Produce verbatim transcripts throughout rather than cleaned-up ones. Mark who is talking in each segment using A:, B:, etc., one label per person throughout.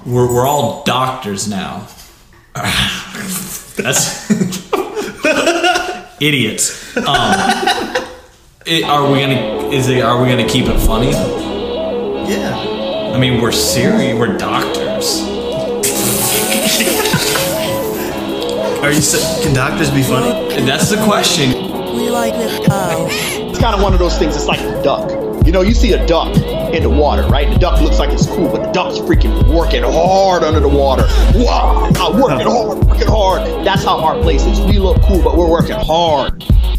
A: we're we're all doctors now. That's idiots. Um, it, are we gonna? Is it? Are we gonna keep it funny?
B: Yeah.
A: I mean, we're serious. We're doctors.
B: Are you? Can doctors be funny?
A: That's the question.
C: We like this cow.
D: It's kind of one of those things. It's like a duck. You know, you see a duck in the water, right? The duck looks like it's cool, but the duck's freaking working hard under the water. Wow, I'm working hard, working hard. That's how our place is. We look cool, but we're working hard.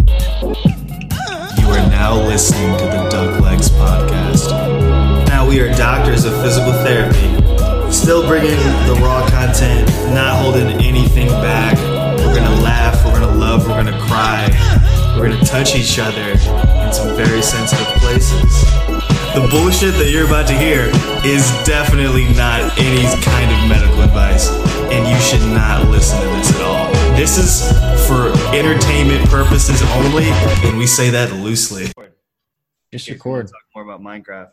B: You are now listening to the Duck Legs Podcast. Now we are doctors of physical therapy, still bringing the raw content, not holding anything back. We're gonna laugh, we're gonna love, we're gonna cry. We're gonna touch each other in some very sensitive places. The bullshit that you're about to hear is definitely not any kind of medical advice, and you should not listen to this at all. This is for entertainment purposes only, and we say that loosely.
E: Just record.
F: Talk more about Minecraft.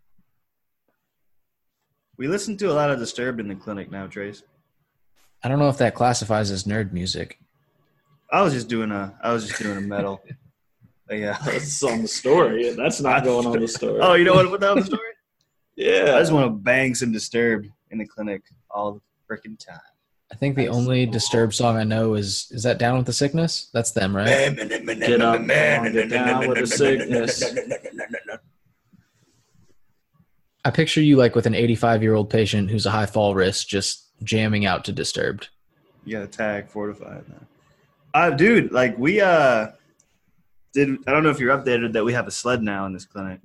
F: We listen to a lot of Disturbed in the clinic now, Trace.
E: I don't know if that classifies as nerd music.
F: I was just doing a, I was just doing a metal. Yeah,
G: that's on the story. That's not going on the story.
F: Oh, you don't want to put that on the story?
G: Yeah,
F: I just want to bang some Disturbed in the clinic all the freaking time.
E: I think the only Disturbed song I know is is that Down with the Sickness? That's them, right?
G: Get up, man, get down with the sickness.
E: I picture you like with an eighty-five-year-old patient who's a high fall risk just jamming out to Disturbed.
F: You got to tag Fortified now. Uh, dude, like we uh did. I don't know if you're updated that we have a sled now in this clinic.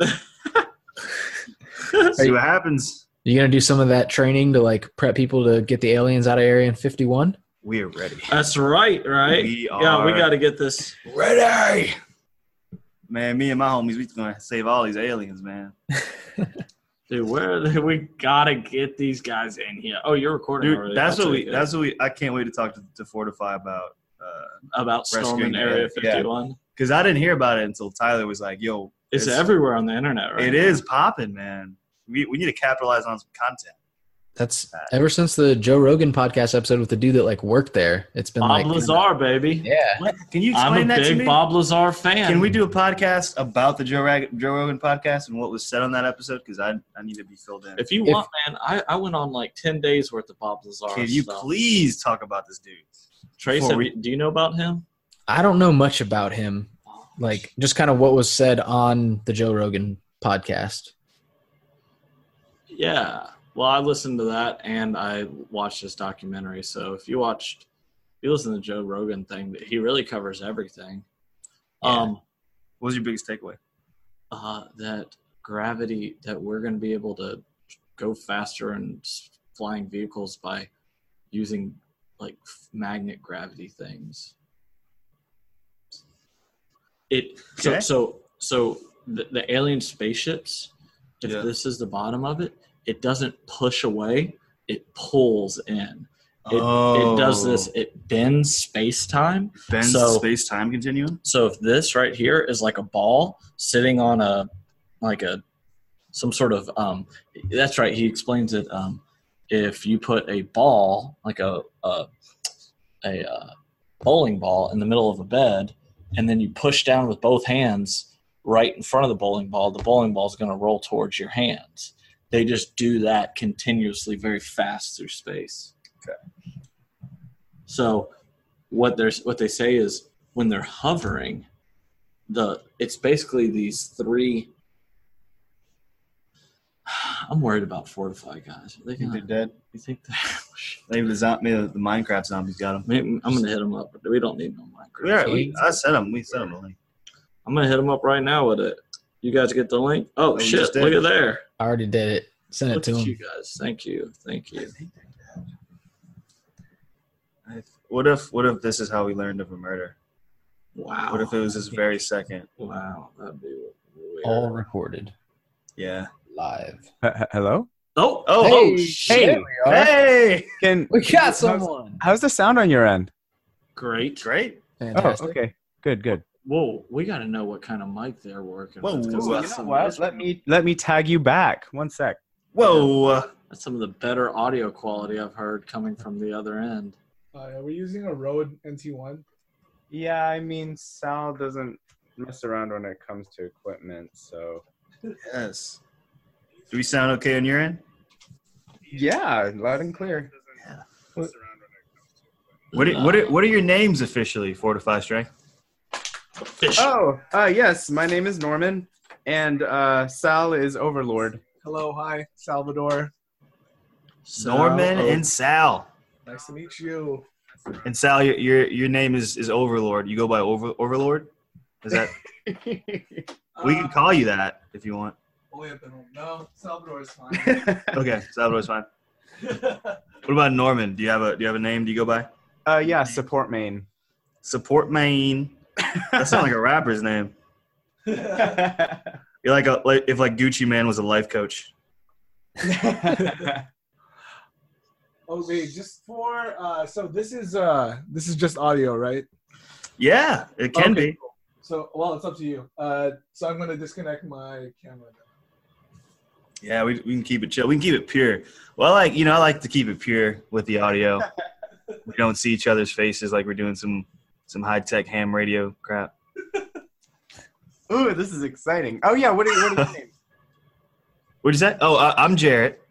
F: See what happens.
E: You gonna do some of that training to like prep people to get the aliens out of Area fifty-one?
F: We are ready.
G: That's right, right?
F: We are
G: yeah, we got to get this
F: ready. Man, me and my homies, we gonna save all these aliens, man.
G: Dude, where are they? We gotta get these guys in here. Oh, you're recording
F: Dude,
G: already.
F: that's
G: I'll
F: what we.
G: it.
F: That's what we. I can't wait to talk to, to Fortify about. Uh,
G: about storming Area fifty-one.
F: Because I didn't hear about it until Tyler was like, "Yo,
G: it's, it's everywhere on the internet, right?
F: It now. Is popping, man. We we need to capitalize on some content."
E: That's ever since the Joe Rogan podcast episode with the dude that like worked there. It's been
G: Bob
E: like
G: Lazar, baby.
E: Yeah.
F: What? Can you explain
G: I'm a
F: that
G: big
F: to me?
G: Bob Lazar fan.
F: Can we do a podcast about the Joe, Rag- Joe Rogan podcast and what was said on that episode? Because I I need to be filled in.
G: If you
E: if,
G: want, man, I, I went on like ten days worth of Bob Lazar.
F: Can you
G: stuff.
F: please talk about this dude?
G: Trace, have you, do you know about him?
E: I don't know much about him. Like just kind of what was said on the Joe Rogan podcast.
G: Yeah. Well, I listened to that and I watched this documentary. So if you watched, if you listen to the Joe Rogan thing, he really covers everything.
E: Yeah.
G: Um,
F: what was your biggest takeaway?
G: Uh, that gravity, that we're going to be able to go faster in flying vehicles by using like magnet gravity things. It so
F: okay.
G: so so the, the alien spaceships, if
F: yeah.
G: this is the bottom of it, it doesn't push away, it pulls in. It,
F: oh.
G: it does this, it bends space-time.
F: Bends
G: so,
F: space-time continuum?
G: So if this right here is like a ball sitting on a, like a, some sort of, um, that's right, he explains it, um, if you put a ball, like a, a, a uh, bowling ball in the middle of a bed, and then you push down with both hands right in front of the bowling ball, the bowling ball is going to roll towards your hands. They just do that continuously very fast through space.
F: Okay.
G: So what there's what they say is when they're hovering, the it's basically these three. I'm worried about Fortify guys. Are they
F: think
G: gonna,
F: they're dead?
G: You think they're
F: maybe the, zo- maybe the Minecraft zombies got them?
G: Maybe, I'm gonna hit them up, but we don't need no Minecraft.
F: Yeah, we, I sent them. We sent them a link.
G: I'm gonna hit them up right now with it. You guys get the link? Oh,
F: Oh, we
G: shit!
F: just did.
G: Look at there.
E: I already did it. Send it
G: Look
E: to
G: at
E: him.
G: you guys. Thank you. Thank you.
F: What if what if this is how we learned of a murder?
G: Wow.
F: What if it was this very second?
G: Wow, that'd be weird.
E: All recorded
F: Yeah.
E: live.
H: H- hello?
G: Oh,
F: Oh,
E: Hey,
F: oh
E: there
F: shit.
E: we are.
F: Hey.
H: Can,
E: We got someone.
H: how's the sound on your end?
G: great.
F: Great.
E: Fantastic.
H: Oh, okay. Good, good.
G: Whoa, we got to know what kind of mic they're working
F: Whoa,
G: with. 'cause
F: Ooh,
G: that's
F: you know
G: some
H: what?
G: nice-
H: Let me let me tag you back. One sec.
F: Whoa.
G: That's some of the better audio quality I've heard coming from the other end.
I: Uh, yeah, we're using a Rode N T one.
H: Yeah, I mean, Sal doesn't mess around when it comes to equipment, so.
F: Yes. Do we sound okay on your end?
H: Yeah, loud and clear.
F: What are, what are, what are your names officially, Fortify Strength?
H: Oh, uh, yes, my name is Norman, and uh, Sal is Overlord.
I: Hello, hi, Salvador.
F: Norman
G: So-
F: and Sal.
I: Nice to meet you.
F: And Sal, your your, your name is, is Overlord. You go by Over, Overlord? Is that? We can call you that if you want.
I: No, Salvador is fine.
F: Okay, Salvador's fine. What about Norman? Do you have a do you have a name? Do you go by?
H: Uh, yeah, support main.
F: Support Main. That sounds like a rapper's name. You're like a like if like Gucci Man was a life coach.
I: Oh wait, just for uh, so this is uh, this is just audio, right?
F: Yeah, it can
I: Okay,
F: be.
I: cool. So well, it's up to you. Uh, so I'm gonna disconnect my camera.
F: Yeah, we we can keep it chill. We can keep it pure. Well, I like you know, I like to keep it pure with the audio. We don't see each other's faces like we're doing some some high tech ham radio crap.
H: Ooh, this is exciting. Oh, yeah, what are, what are your names?
F: What'd you say? Oh, uh, I'm Jarrett.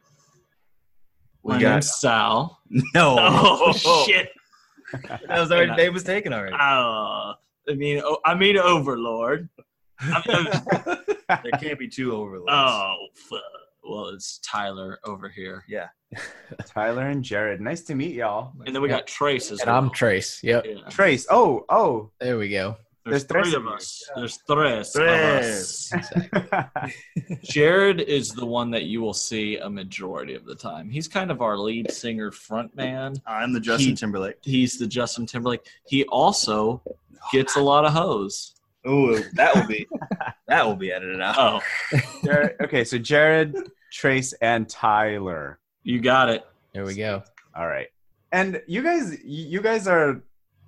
F: We
G: My
F: got
G: name's Sal.
F: no.
G: Oh, shit.
F: That was already name was taken already.
G: Uh, I mean, oh, I mean, Overlord. I'm, I'm-
F: There can't be two overlords.
G: oh, fuck. Well, it's Tyler over here,
F: Yeah.
H: Tyler and Jared. Nice to meet y'all.
G: and then we got Trace as
E: And
G: well.
E: I'm Trace. Yep.
G: Yeah.
H: Trace. Oh, oh.
E: There we go.
G: There's,
H: There's
G: three
H: tres
G: of
H: of
G: us. There's tres,
F: Tres.
G: of us. Jared is the one that you will see a majority of the time. He's kind of our lead singer front man.
F: I'm the Justin
G: He-
F: Timberlake.
G: He's the Justin Timberlake. He also gets a lot of hoes.
F: Oh, that will be that will be edited out.
G: Oh,
H: Jared, okay, so Jared, Trace, and Tyler.
G: you got it.
E: There we go.
H: All right. And you guys, you guys are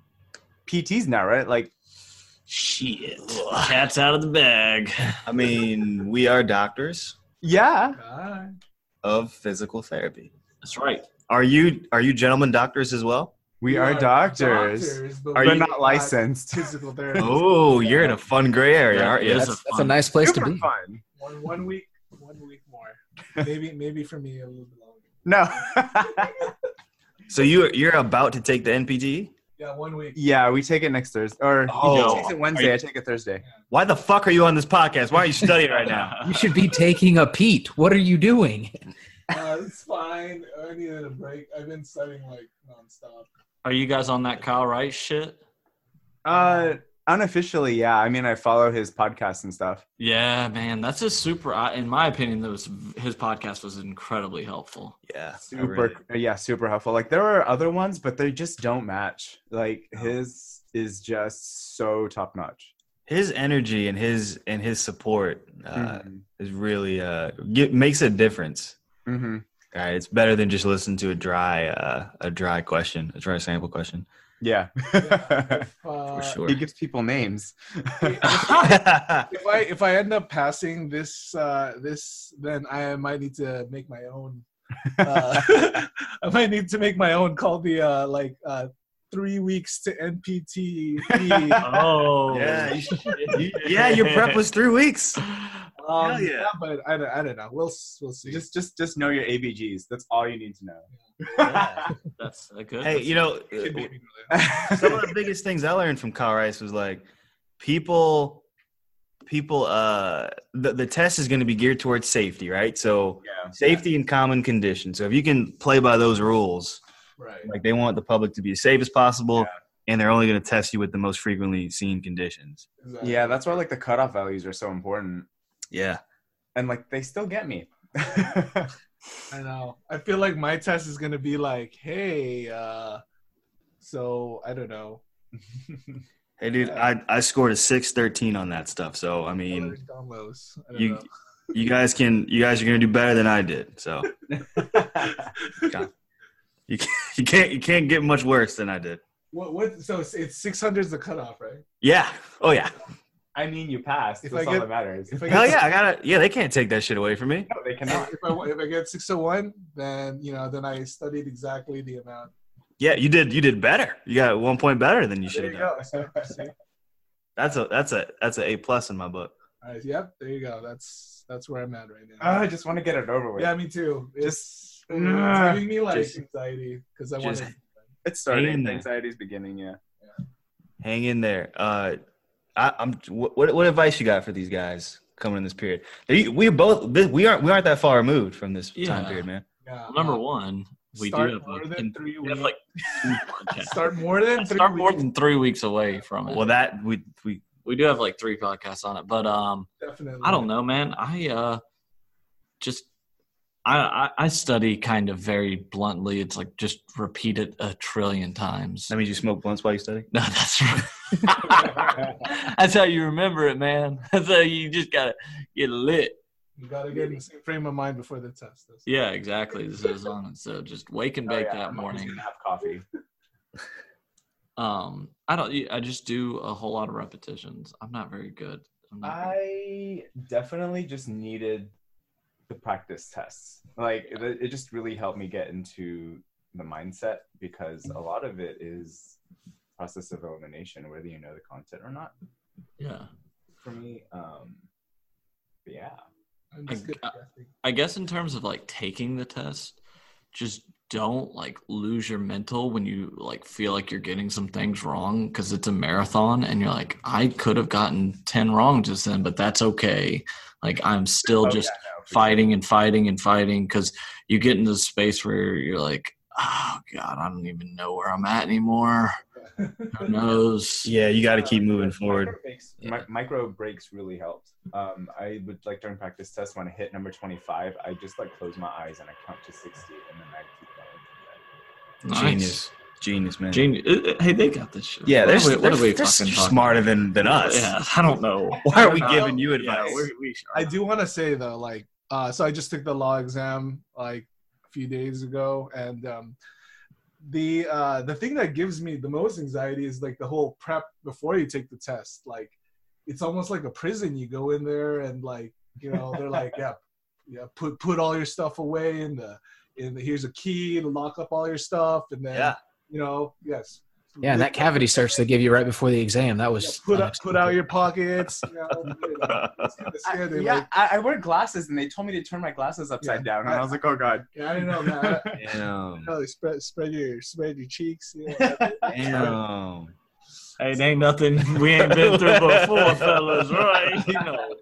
H: P Ts now, right? Like,
G: Shit. Cat's out of the bag.
F: I mean, we are doctors
H: yeah.
I: Bye.
F: of physical therapy.
G: That's right.
F: Are you are you gentlemen doctors as well?
H: We are doctors.
I: but
F: Are
H: We're
F: you
H: not licensed.
I: Physical therapy.
F: Oh, you're in a fun gray area, aren't you?
G: It is
E: That's,
G: a
E: that's a
G: fun-
E: nice place to
H: Super
E: be.
H: fun.
I: One one week, one week more. Maybe maybe for me a little bit longer.
H: No.
F: So you you're about to take the N P T?
I: Yeah, one week.
H: Yeah, we take it next Thursday. Or
F: Oh.
H: he takes it Wednesday. I take it Thursday.
F: Why the fuck are you on this podcast? Why are you studying right now?
E: You should be taking a Pete. What are you doing?
I: Uh, it's fine. I needed a break. I've been studying like nonstop.
G: Are you guys on that Kyle Rice shit?
H: Uh, unofficially, yeah. I mean, I follow his podcast and stuff.
G: Yeah, man. That's a super, I- in my opinion, that was, his podcast was incredibly helpful.
F: Yeah, I
H: Super,
F: really-
H: yeah, super helpful. Like there are other ones, but they just don't match. Like his is just so top notch.
F: his energy and his and his support uh,
H: Mm-hmm.
F: is really uh get, makes a difference.
H: Mm-hmm.
F: All right, it's better than just listening to a dry uh, a dry question, a dry sample question.
H: Yeah,
I: If, uh,
F: For sure.
H: he gives people names.
I: if I if I end up passing this uh, this, then I might need to make my own. Uh, I might need to make my own called the uh, like uh, three weeks to N P T.
G: Oh.
F: Yeah, you should, you, yeah, your prep was three weeks.
I: Um,
F: Hell yeah.
I: but I don't, I don't know. We'll we'll see.
H: just, just, just know your A B Gs. That's all you need to know.
G: Yeah, that's a good.
F: Hey, you know,
I: Kid baby
F: some of the biggest things I learned from Kyle Rice was like people people uh the, the test is going to be geared towards safety, right? So
H: Yeah.
F: safety in common conditions. So if you can play by those rules,
I: right.
F: like they want the public to be as safe as possible, and they're only going to test you with the most frequently seen conditions.
I: Exactly.
H: Yeah, that's why like the cutoff values are so important,
F: Yeah.
H: and like they still get me.
I: I know. I feel like my test is gonna be like, hey, uh, so I don't know.
F: Hey, dude, I, I scored a six thirteen on that stuff. So I mean,
I: Downloads. I don't
F: you
I: know.
F: you guys can you guys are going to do better than I did. So you can't, you can't you can't get much worse than I did.
I: What what? So it's, it's six hundred is the cutoff, right?
F: Yeah. Oh yeah.
H: I mean, you passed.
I: If
H: That's
I: I
H: all
I: get-
H: that matters.
I: If I
F: Hell
I: get
F: yeah, I gotta. Yeah, they can't take that shit away from me.
H: No, they cannot.
I: if I if I get six oh one, then you know, then I studied exactly the amount.
F: Yeah, you did. You did better. You got one point better than you should
I: There
F: have
I: you
F: done.
I: go. See?
F: That's a that's a that's a A plus in my book.
I: All right, yep, there you go. That's that's where I'm at right now.
H: Oh, I just want to get it over with.
I: yeah, me too. It's,
H: Just-
I: it's
H: Nah.
I: giving me like
F: Just-
I: anxiety because I want
F: just-
I: to.
H: It's
F: Hang in
H: starting.
F: there.
H: Anxiety's beginning. Yeah.
F: Hang in there. Uh, I, I'm. What what advice you got for these guys coming in this period? They, we both. We aren't. We aren't that far removed from this
G: Yeah.
F: time period, man.
I: Yeah,
G: Number
I: uh,
G: one, we
I: start
G: do have,
I: more
G: a,
I: than
G: in,
I: three
G: we have
I: weeks.
G: like two podcasts.
I: Start more than three
G: Start more
I: weeks.
G: than three weeks away from it.
F: Well, that we we.
G: We do have like three podcasts on it, but um,
I: Definitely.
G: I don't know, man. I uh, just I, I I study kind of very bluntly. It's like just repeat it a trillion times.
F: That means you smoke blunts while you study.
G: No, that's right. That's how you remember it, man. That's how you just gotta get lit.
I: You gotta get in the same frame of mind before the test. That's-
G: Yeah, exactly. This is on it. So just wake and
H: Oh,
G: bake
H: yeah,
G: that
H: I'm always
G: morning.
H: gonna have coffee.
G: Um, I don't. I just do a whole lot of repetitions. I'm not very good. I'm not very-
H: I definitely just needed the practice tests. Like it, it just really helped me get into the mindset because a lot of it is process of elimination, whether you know the content or not.
G: yeah.
H: For me, um, but yeah.
I: I'm just good
G: I-
I: at guessing.
G: I guess in terms of like taking the test, just don't like lose your mental when you like feel like you're getting some things wrong because it's a marathon and you're like, I could have gotten ten wrong just then, but that's okay. Like I'm still
H: Oh,
G: just
H: yeah, no, for
G: fighting and fighting and fighting because you get into the space where you're like, oh God, I don't even know where I'm at anymore. Who knows?
F: Yeah, you got to
H: Uh,
F: keep moving
H: micro
F: forward.
H: breaks,
G: Yeah.
H: mi- micro breaks really helped. Um, I would like during practice tests when I hit number twenty-five, I just like close my eyes and I count to sixty and then I keep going.
G: Nice.
F: Genius, genius, man.
G: Genius. Uh, uh, Hey, they got this shit.
F: Yeah,
G: What
F: they're,
G: are we, what
F: they're,
G: are we
F: they're
G: fucking talking
F: smarter
G: about?
F: than than us.
G: Yeah, I don't know.
F: Why are we
G: Uh,
F: giving you
G: yeah,
F: advice?
G: we're- we
I: I do want to say though, like, uh, so I just took the law exam like a few days ago, and um, the uh, the thing that gives me the most anxiety is like the whole prep before you take the test. Like, it's almost like a prison. You go in there and like, you know, they're like, yeah, yeah, put put all your stuff away in the in the, here's a key to lock up all your stuff, and then
F: Yeah.
I: you know, yes.
E: Yeah, and that cavity search they give you right before the exam. That
I: Yeah,
E: was
I: put up, put out your pockets. You know, you know, it's kinda
H: I,
I: scary,
H: yeah,
I: like,
H: I, I wear glasses and they told me to turn my glasses upside
I: Yeah.
H: down, and I was like, oh god.
I: yeah, I don't know, man.
F: Damn.
I: No, spread spread your spread your cheeks. You know.
F: Damn.
G: Hey, it ain't nothing we ain't been through before, fellas, right? You know.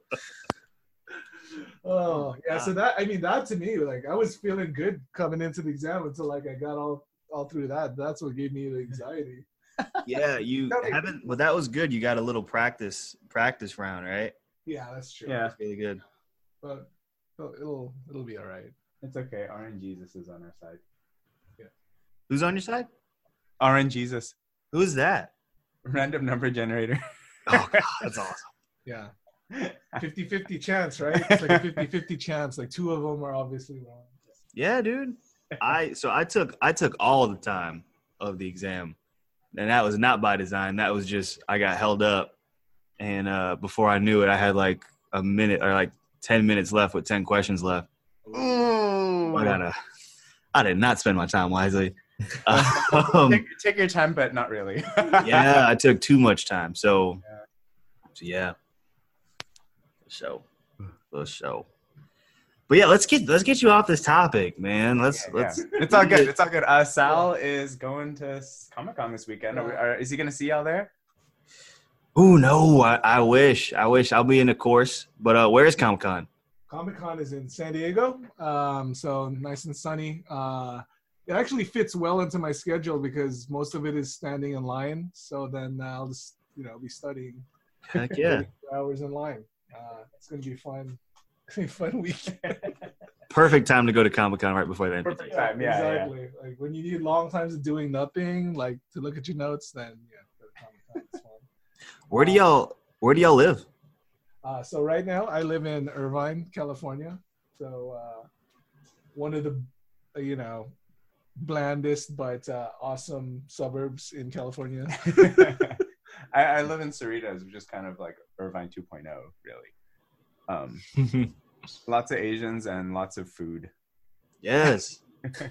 I: Oh yeah, so that I mean that to me, like I was feeling good coming into the exam until like I got all all through that. That's what gave me the anxiety.
F: Yeah, you haven't. Well, that was good. You got a little practice practice round, right?
I: Yeah, that's true.
H: Yeah,
F: That's really good.
I: but, but it'll it'll be all right.
H: it's okay. R N Jesus is on our side.
F: Who's on your side?
H: R N Jesus,
F: Who's that?
H: random number generator.
F: Oh God, that's awesome.
I: Yeah, fifty-fifty chance, right? It's like a fifty-fifty chance. Like two of them are obviously wrong.
F: Yeah, dude. I so I took I took all the time of the exam, and that was not by design. That was just I got held up, and uh, before I knew it, I had like a minute or like ten minutes left with ten questions left. I gotta. I did not spend my time wisely. Um,
H: take, take your time, but not really.
F: yeah, I took too much time. So, so yeah. So, for sure. But yeah, let's get let's get you off this topic, man. Let's
H: Yeah,
F: let's.
H: yeah. It's all good. It's all good. Uh, Sal is going to Comic Con this weekend. Are we- are- is he going to see y'all there?
F: Ooh, no, I, I wish, I wish I'll be in the course. But uh, where is Comic Con?
I: Comic Con is in San Diego, um, so nice and sunny. Uh, it actually fits well into my schedule because most of it is standing in line. So then I'll just, you know, be studying
F: Heck yeah,
I: hours in line. Uh, it's gonna be fun. It's gonna be a fun weekend.
F: perfect time to go to Comic Con right before the end. of the
H: Perfect
F: day.
H: time. Yeah, yeah.
I: exactly. Like when you need long times of doing nothing, like to look at your notes, then yeah, go to Comic Con. It's fun.
F: Where do y'all Where do y'all live?
I: Uh, so right now I live in Irvine, California. So uh, one of the, uh, you know, blandest but uh, awesome suburbs in California.
H: I, I live in Cerritos, which is kind of like Irvine two point oh, really. Um, lots of Asians and lots of food.
F: Yes.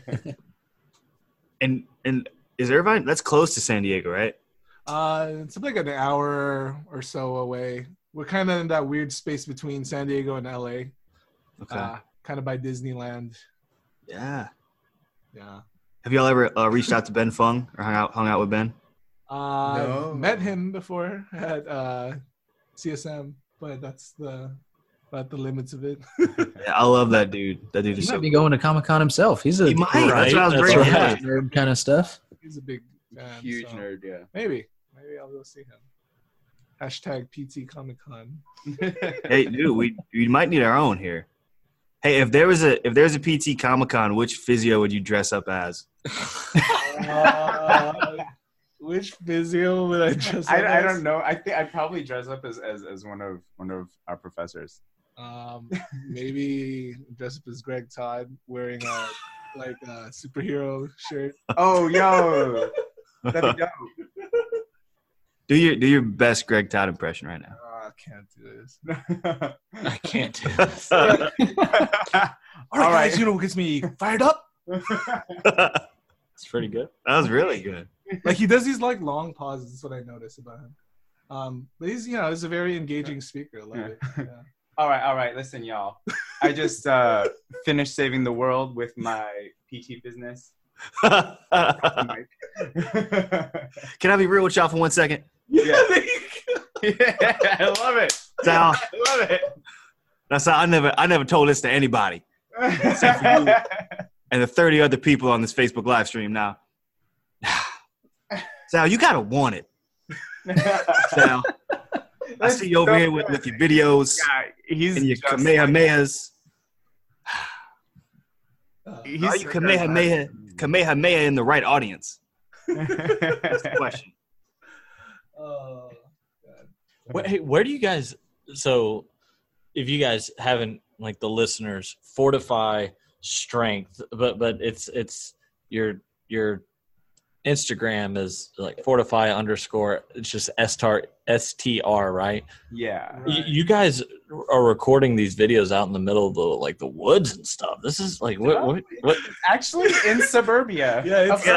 F: and and is Irvine? That's close to San Diego, right?
I: Uh, it's like an hour or so away. We're kind of in that weird space between San Diego and L A.
F: Okay.
I: Uh, kind of by Disneyland.
F: Yeah.
I: Yeah.
F: Have y'all ever uh, reached out to Ben Fung or hung out hung out with Ben?
I: Uh,
H: No.
I: Met him before at uh, C S M, but that's the about the limits of it.
F: Yeah, I love that dude. That dude
E: He
F: is
E: might
F: so
E: be going to Comic Con himself. He's a
F: He might. That's
G: Right?
F: what I was
G: That's
F: bringing
G: right.
F: up.
E: nerd kind of stuff.
I: He's a big fan.
H: Huge
I: so
H: nerd, yeah.
I: Maybe. Maybe I'll go see him. Hashtag P T Comic Con.
F: Hey, dude, we we might need our own here. Hey, if there was a if there's a P T Comic Con, which physio would you dress up as?
I: Uh, which physio would I dress up
H: I, I
I: as?
H: don't know. I think I'd probably dress up as, as, as one of one of our professors.
I: Um, maybe dress up as Greg Todd wearing a like a superhero shirt.
H: Oh, yo, that'd be dope.
F: Do your do your best Greg Todd impression right now.
I: Oh, I can't do this.
G: I can't do this.
I: All right,
H: All right.
I: guys, you know what gets me fired up?
G: It's pretty good.
F: That was really good.
I: Like he does these like long pauses. That's what I notice about him. Um, but he's you know he's a very engaging speaker. I love it. Yeah.
H: All right, all right. Listen, y'all. I just uh, finished saving the world with my P T business.
F: Can I be real with y'all for one second?
H: Yeah. Yeah, I love it.
F: Sal,
H: I love it.
F: that's how I never I never told this to anybody. Except for you and the thirty other people on this Facebook live stream now. Sal, you gotta want it. Sal, I see you over here with, with your videos
H: Yeah, he's
F: and your
H: just
F: Kamehamehas.
I: Uh,
H: He's
F: Are you Kamehameha, Kamehameha in the right audience? That's the question.
I: Oh,
G: Wait, hey, where do you guys? So, if you guys haven't, like the listeners, Fortify Strength, but but it's it's your your Instagram is like Fortify underscore. It's just S T R S T R, right?
H: Yeah.
G: You, you guys are recording these videos out in the middle of the like the woods and stuff. This is like what what what?
H: Actually, in suburbia.
I: Yeah, it's-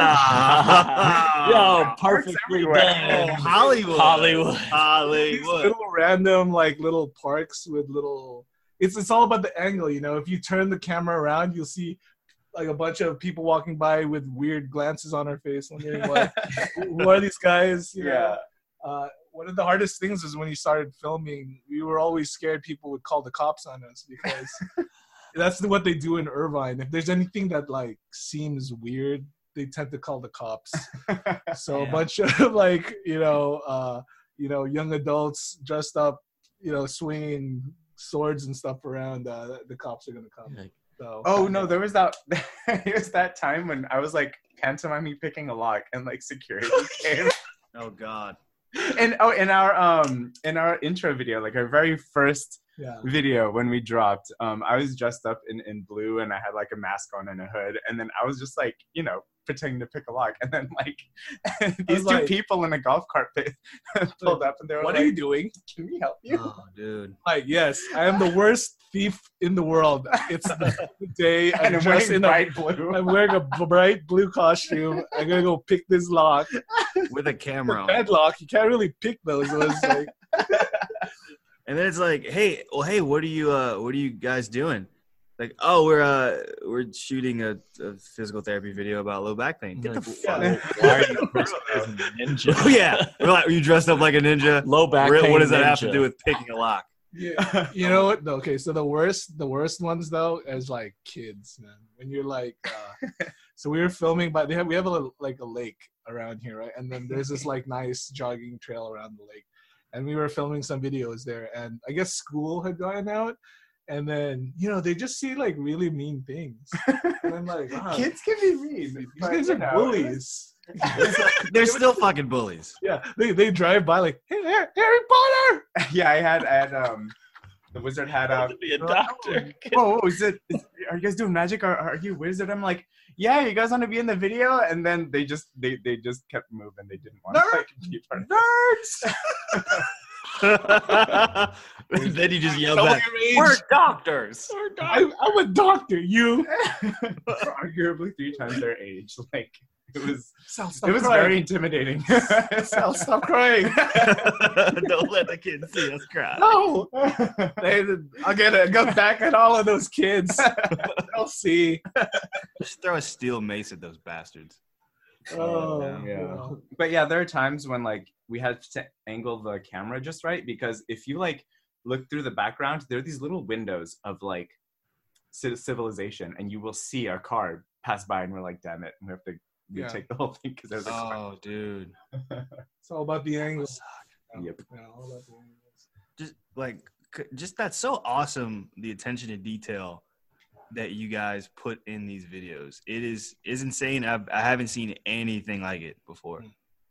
G: Yo, perfectly
H: everywhere.
G: done.
F: Oh, Hollywood.
G: Hollywood.
I: these
F: Hollywood.
I: little random like little parks with little. It's it's all about the angle, you know. If you turn the camera around, you'll see like a bunch of people walking by with weird glances on their face, wondering what who are these guys? You know?
H: Yeah.
I: Uh, one of the hardest things is when you started filming, we were always scared people would call the cops on us because that's what they do in Irvine. If there's anything that like seems weird, they tend to call the cops. So
G: Yeah.
I: a bunch of like you know uh, you know young adults dressed up, you know, swinging swords and stuff around. Uh, the cops are gonna come.
G: Like,
I: So
H: Oh no, there was that there was that time when I was like pantomiming picking a lock and like security came.
F: Oh God.
H: And oh, in our um in our intro video, like our very first
I: yeah.
H: video when we dropped, um, I was dressed up in, in blue and I had like a mask on and a hood, and then I was just like, you know, pretending to pick a lock, and then like these two
I: like-
H: people in a golf cart pit pulled up and they were
I: What
H: like,
I: are you doing?
H: "Can we help you?"
F: Oh, dude.
I: Like, yes, I am the worst thief in the world. It's the day
H: And
I: I'm
H: I'm
I: dressed
H: wearing
I: in a,
H: bright blue.
I: I'm wearing a bright blue costume. I'm gonna go pick this lock.
F: With a
I: The
F: camera on.
I: padlock, you can't really pick those. It was like,
F: And then it's like, hey, well, hey, what are you, uh, what are you guys doing? Like, oh, we're, uh, we're shooting a, a physical therapy video about low back pain. Get the
G: like,
F: fuck.
G: why why are you dressed as a ninja?
F: Oh yeah, we're like, you dressed up like a ninja.
G: Low back
F: Real-
G: pain
F: what does that have to
G: ninja.
F: do with picking a lock?
I: yeah, you know what? Okay, so the worst, the worst ones though is like kids, man. When you're like, uh, so we were filming, but they have we have a little, like a lake around here, right? And then there's this like nice jogging trail around the lake, and we were filming some videos there. And I guess school had gotten out, and then you know they just see like really mean things, and I'm like, wow,
H: Kids can be mean.
I: these
H: but,
I: guys
H: you
I: are
H: know.
I: bullies.
F: They're still fucking bullies.
I: Yeah, they they drive by like, hey, Harry Potter.
H: Yeah, I had I had um the wizard hat out.
G: To be a
H: They're like,
G: doctor.
H: Whoa, whoa, is it? Is, are you guys doing magic? Or are you wizard? I'm like, yeah, you guys want to be in the video? And then they just they they just kept moving. They didn't want to like be part of it.
I: Nerds.
F: Then you just yell
I: Tell
F: back.
I: your age.
G: We're doctors.
I: I, I'm a doctor. You.
H: Arguably three times their age. Like it was.
I: Sal, stop
H: It was
I: crying.
H: very intimidating.
I: Sal, stop crying.
F: Don't let the kids see us cry.
I: No. They, I'll get it. Go back at all of those kids. They'll see.
F: Just throw a steel mace at those bastards.
I: Oh,
H: yeah.
I: yeah.
H: But yeah, there are times when like we had to angle the camera just right, because if you like look through the background, there are these little windows of like ci- civilization, and you will see our car pass by, and we're like, damn it, we have to
I: Yeah.
H: retake the whole thing because there's a
F: Oh, dude.
I: It's all about the angles.
H: Yep.
I: Yeah, all about the angles.
F: Just like, c- just that's so awesome. The attention to detail that you guys put in these videos. It is is insane. I've, I haven't seen anything like it before.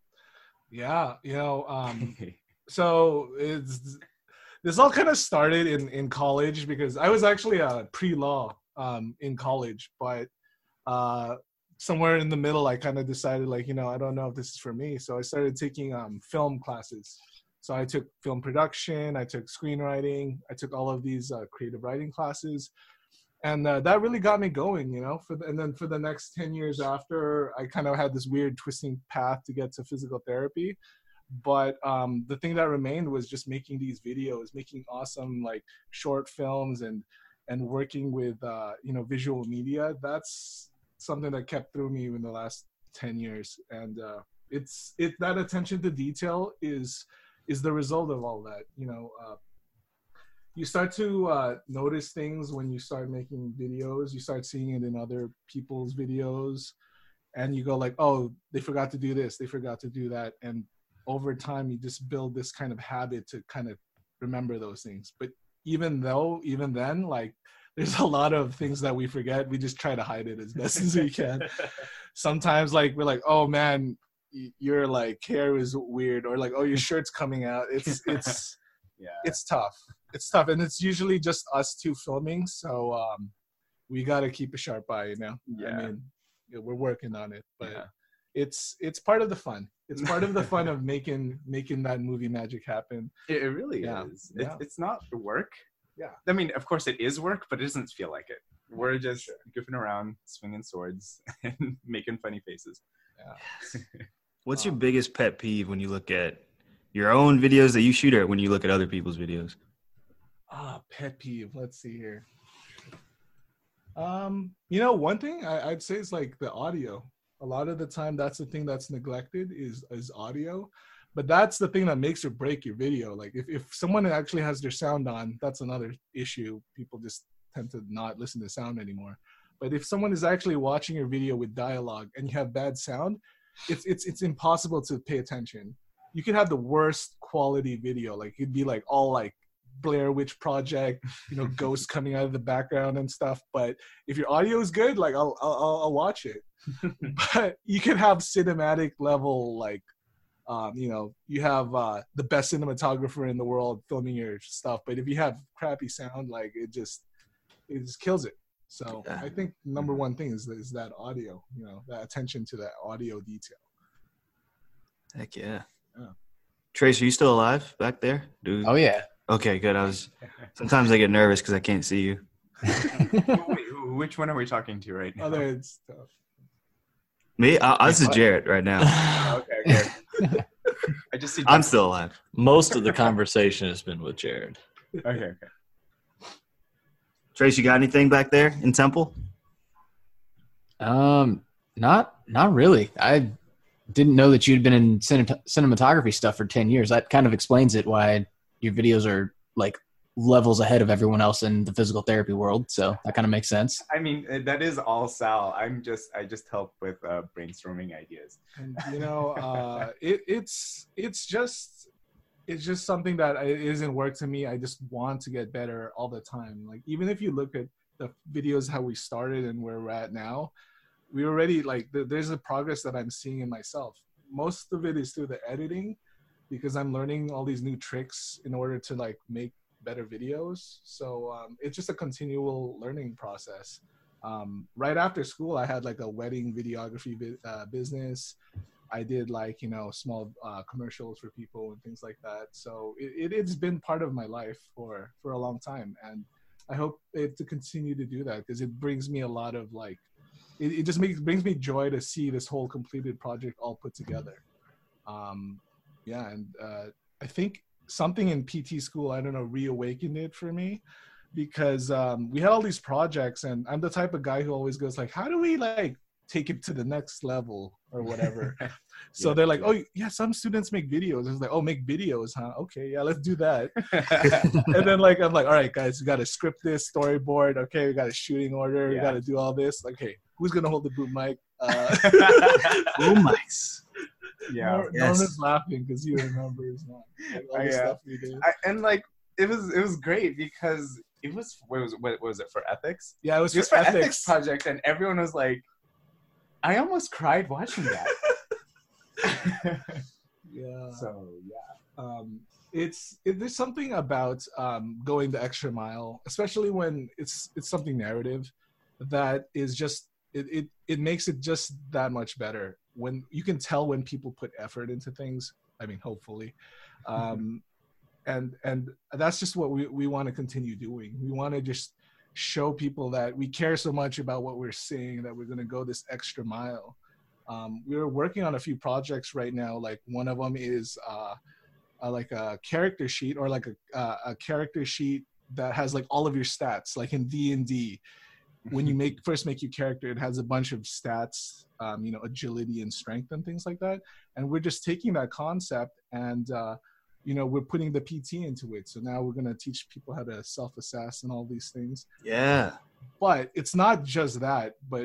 I: Yeah, you know, um, so it's this all kind of started in in college, because I was actually a pre-law um, in college, but uh, somewhere in the middle, I kind of decided, like, you know, I don't know if this is for me. So I started taking um, film classes. So I took film production, I took screenwriting, I took all of these uh, creative writing classes. And uh, that really got me going, you know. For the, and then for the next ten years after, I kind of had this weird twisting path to get to physical therapy. But um, the thing that remained was just making these videos, making awesome like short films, and and working with uh, you know, visual media. That's something that kept through me in the last ten years. And uh, it's it that attention to detail is is the result of all that, you know. Uh, you start to uh, notice things when you start making videos. You start seeing it in other people's videos, and you go like, oh, they forgot to do this, they forgot to do that. And over time, you just build this kind of habit to kind of remember those things. But even though, even then, like, there's a lot of things that we forget. We just try to hide it as best as we can. Sometimes, like, we're like, oh man, y- your like hair is weird, or like, oh, your shirt's coming out. It's it's
H: yeah.
I: it's tough. It's tough, and it's usually just us two filming, so um, we got to keep a sharp eye, you know.
H: Yeah.
I: I mean, yeah, we're working on it, but
H: Yeah.
I: it's it's part of the fun. It's part of the fun of making making that movie magic happen.
H: It, it really
I: Yeah.
H: is. It's,
I: Yeah.
H: it's not work.
I: Yeah.
H: I mean, of course it is work, but it doesn't feel like it. We're just goofing around, swinging swords, and making funny faces.
I: Yeah.
F: What's your biggest pet peeve when you look at your own videos that you shoot, or when you look at other people's videos?
I: Ah, pet peeve. Let's see here. Um, you know, one thing I, I'd say is like the audio. A lot of the time, that's the thing that's neglected is is audio, but that's the thing that makes or break your video. Like if if someone actually has their sound on, that's another issue. People just tend to not listen to sound anymore. But if someone is actually watching your video with dialogue and you have bad sound, it's it's it's impossible to pay attention. You could have the worst quality video, like it'd be like all like Blair Witch Project, you know, ghosts coming out of the background and stuff. But if your audio is good, like I'll I'll, I'll watch it. But you can have cinematic level, like, um, you know, you have uh, the best cinematographer in the world filming your stuff. But if you have crappy sound, like it just it just kills it. So I think number one thing is is that audio, you know, that attention to that audio detail.
F: Heck yeah.
I: Yeah.
F: Trace, are you still alive back there? Dude.
E: Oh yeah.
F: Okay, good. I was. Sometimes I get nervous because I can't see you.
H: Wait, which one are we talking to right now?
I: Other stuff.
F: Me? I, this is Jarrett right now.
H: okay, okay. I just see.
F: I'm still alive.
G: Most of the conversation has been with Jared.
H: Okay, okay.
F: Trace, you got anything back there in Temple?
E: Um, not not really. I didn't know that you'd been in cine- cinematography stuff for ten years. That kind of explains it, why your videos are like levels ahead of everyone else in the physical therapy world. So that kind of makes sense.
H: I mean, uh, that is all Sal. I'm just, I just help with uh, brainstorming ideas.
I: And you know, uh, it, it's it's just it's just something that I- isn't work to me. I just want to get better all the time. Like even if you look at the videos how we started and where we're at now, we already like th- there's a progress that I'm seeing in myself. Most of it is through the editing, because I'm learning all these new tricks in order to like make better videos. So um, it's just a continual learning process. Um, right after school, I had like a wedding videography bu- uh, business. I did like, you know, small uh, commercials for people and things like that. So it, it, it's been part of my life for, for a long time. And I hope it to continue to do that because it brings me a lot of like, it, it just makes brings me joy to see this whole completed project all put together. Um, yeah, and uh, I think something in P T school, I don't know, reawakened it for me because um, we had all these projects and I'm the type of guy who always goes like, how do we like take it to the next level or whatever? So
H: Yeah,
I: they're like,
H: yeah.
I: oh yeah, some students make videos. It's like, oh, make videos, huh? Okay, yeah, let's do that. And then like, I'm like, all right, guys, we got to script this, storyboard. Okay, we got a shooting order. We
H: Yeah.
I: got to do all this. Like, okay, who's going to hold the boom mic? Uh,
F: Boom mics.
H: Yeah.
I: Nor-
F: Yes.
I: Norman's laughing because he remembers man, like, all the
H: Yeah.
I: stuff we did.
H: I, and like it was it was great because it was what was what was it for ethics?
I: Yeah, it was
H: Just
I: for
H: for ethics.
I: ethics.
H: project, and everyone was like, I almost cried watching that.
I: Yeah.
H: So yeah,
I: um, it's it, there's something about um, going the extra mile, especially when it's it's something narrative that is just it, it it makes it just that much better when you can tell when people put effort into things. I mean, hopefully, um, and and that's just what we we want to continue doing. We want to just show people that we care so much about what we're seeing that we're going to go this extra mile. Um, we're working on a few projects right now. Like one of them is uh, uh, like a character sheet or like a, uh, a character sheet that has like all of your stats. Like in D and D, when you make first make your character, it has a bunch of stats, um, you know, agility and strength and things like that. And we're just taking that concept and uh, you know, we're putting the P T into it. So now we're going to teach people how to self-assess and all these things.
F: Yeah.
I: But it's not just that, but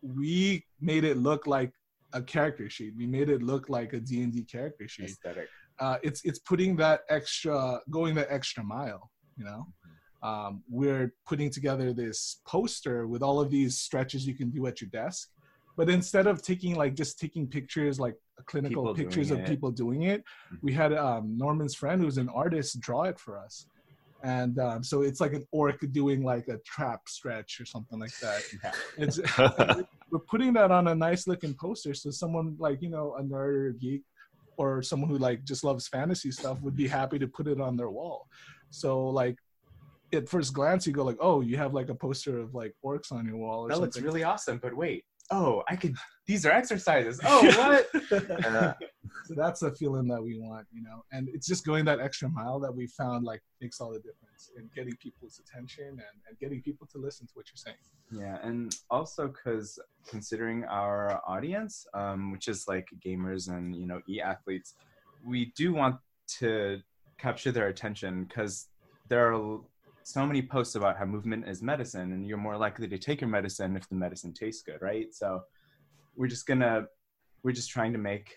I: we made it look like a character sheet. We made it look like a D and D character sheet.
H: aesthetic.
I: Uh, it's it's putting that extra, going the extra mile, you know? Um, we're putting together this poster with all of these stretches you can do at your desk. But instead of taking like just taking pictures, like clinical
H: People
I: pictures
H: doing
I: of
H: it.
I: people doing it, we had um, Norman's friend who's an artist draw it for us. And um, so it's like an orc doing like a trap stretch or something like that. It's, we're putting that on a nice looking poster. So someone like, you know, a nerd or a geek or someone who like just loves fantasy stuff would be happy to put it on their wall. So like at first glance, you go like, oh, you have like a poster of like orcs on your wall or
H: That looks
I: something.
H: really awesome. But wait, oh, I could. These are exercises. Oh, what?
F: Uh,
I: So that's the feeling that we want, you know, and it's just going that extra mile that we found like makes all the difference in getting people's attention and, and getting people to listen to what you're saying.
H: Yeah, and also because considering our audience, um, which is like gamers and you know e-athletes, we do want to capture their attention because there are so many posts about how movement is medicine, and you're more likely to take your medicine if the medicine tastes good, right? So we're just gonna, we're just trying to make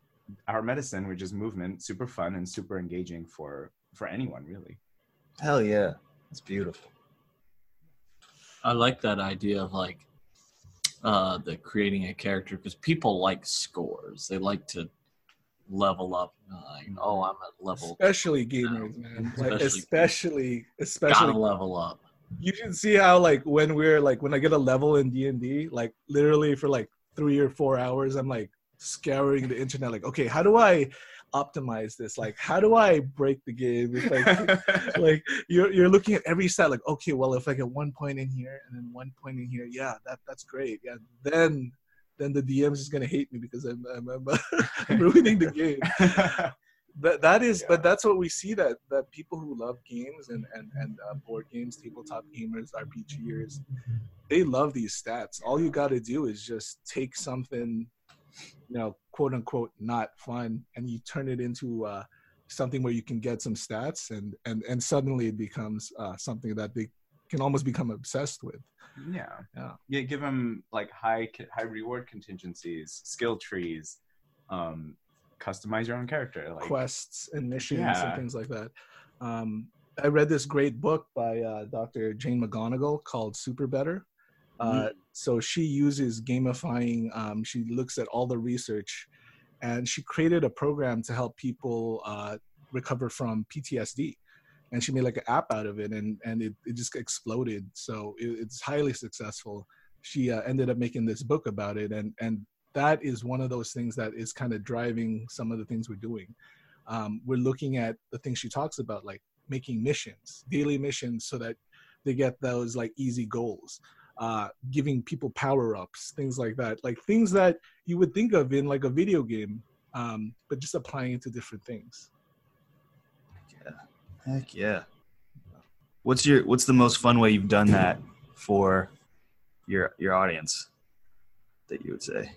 H: our medicine, which is movement, super fun and super engaging for for anyone, really.
F: hell yeah. It's beautiful.
G: I like that idea of like uh, the creating a character because people like scores. They like to level up. Uh, you know, oh, I'm at level.
I: Especially gamers, man. Like
G: Especially-
I: especially, especially,
G: Gotta level up.
I: you can see how like when we're like when I get a level in D and D, like literally for like three or four hours, I'm like scouring the internet, like, okay, how do I optimize this? Like, how do I break the game? It's like, like you're you're looking at every stat, like, okay, well, if I get one point in here and then one point in here, yeah, that that's great. Yeah, then then the D M's is gonna hate me because I'm I'm, I'm, I'm ruining the game. That that is,
H: Yeah.
I: but that's what we see that that people who love games and and and uh, board games, tabletop gamers, RPGers, they love these stats. All you got to do is just take something, you know, quote unquote, not fun, and you turn it into uh, something where you can get some stats, and and and suddenly it becomes uh, something that they can almost become obsessed with.
H: Yeah.
I: Yeah.
H: Yeah. Give them like high high reward contingencies, skill trees, um, customize your own character. Like
I: Quests and missions
H: Yeah.
I: and things like that. Um, I read this great book by uh, Doctor Jane McGonigal called Super Better. Uh, so she uses gamifying. Um, she looks at all the research, and she created a program to help people uh, recover from P T S D. and she made like an app out of it, and and it, it just exploded. So it, it's highly successful. She uh, ended up making this book about it, and and that is one of those things that is kind of driving some of the things we're doing. Um, we're looking at the things she talks about, like making missions, daily missions, so that they get those like easy goals, uh, giving people power-ups, things like that, like things that you would think of in like a video game, um, but just applying it to different things.
F: Yeah, heck yeah. What's your What's the most fun way you've done that for your your audience that you would say?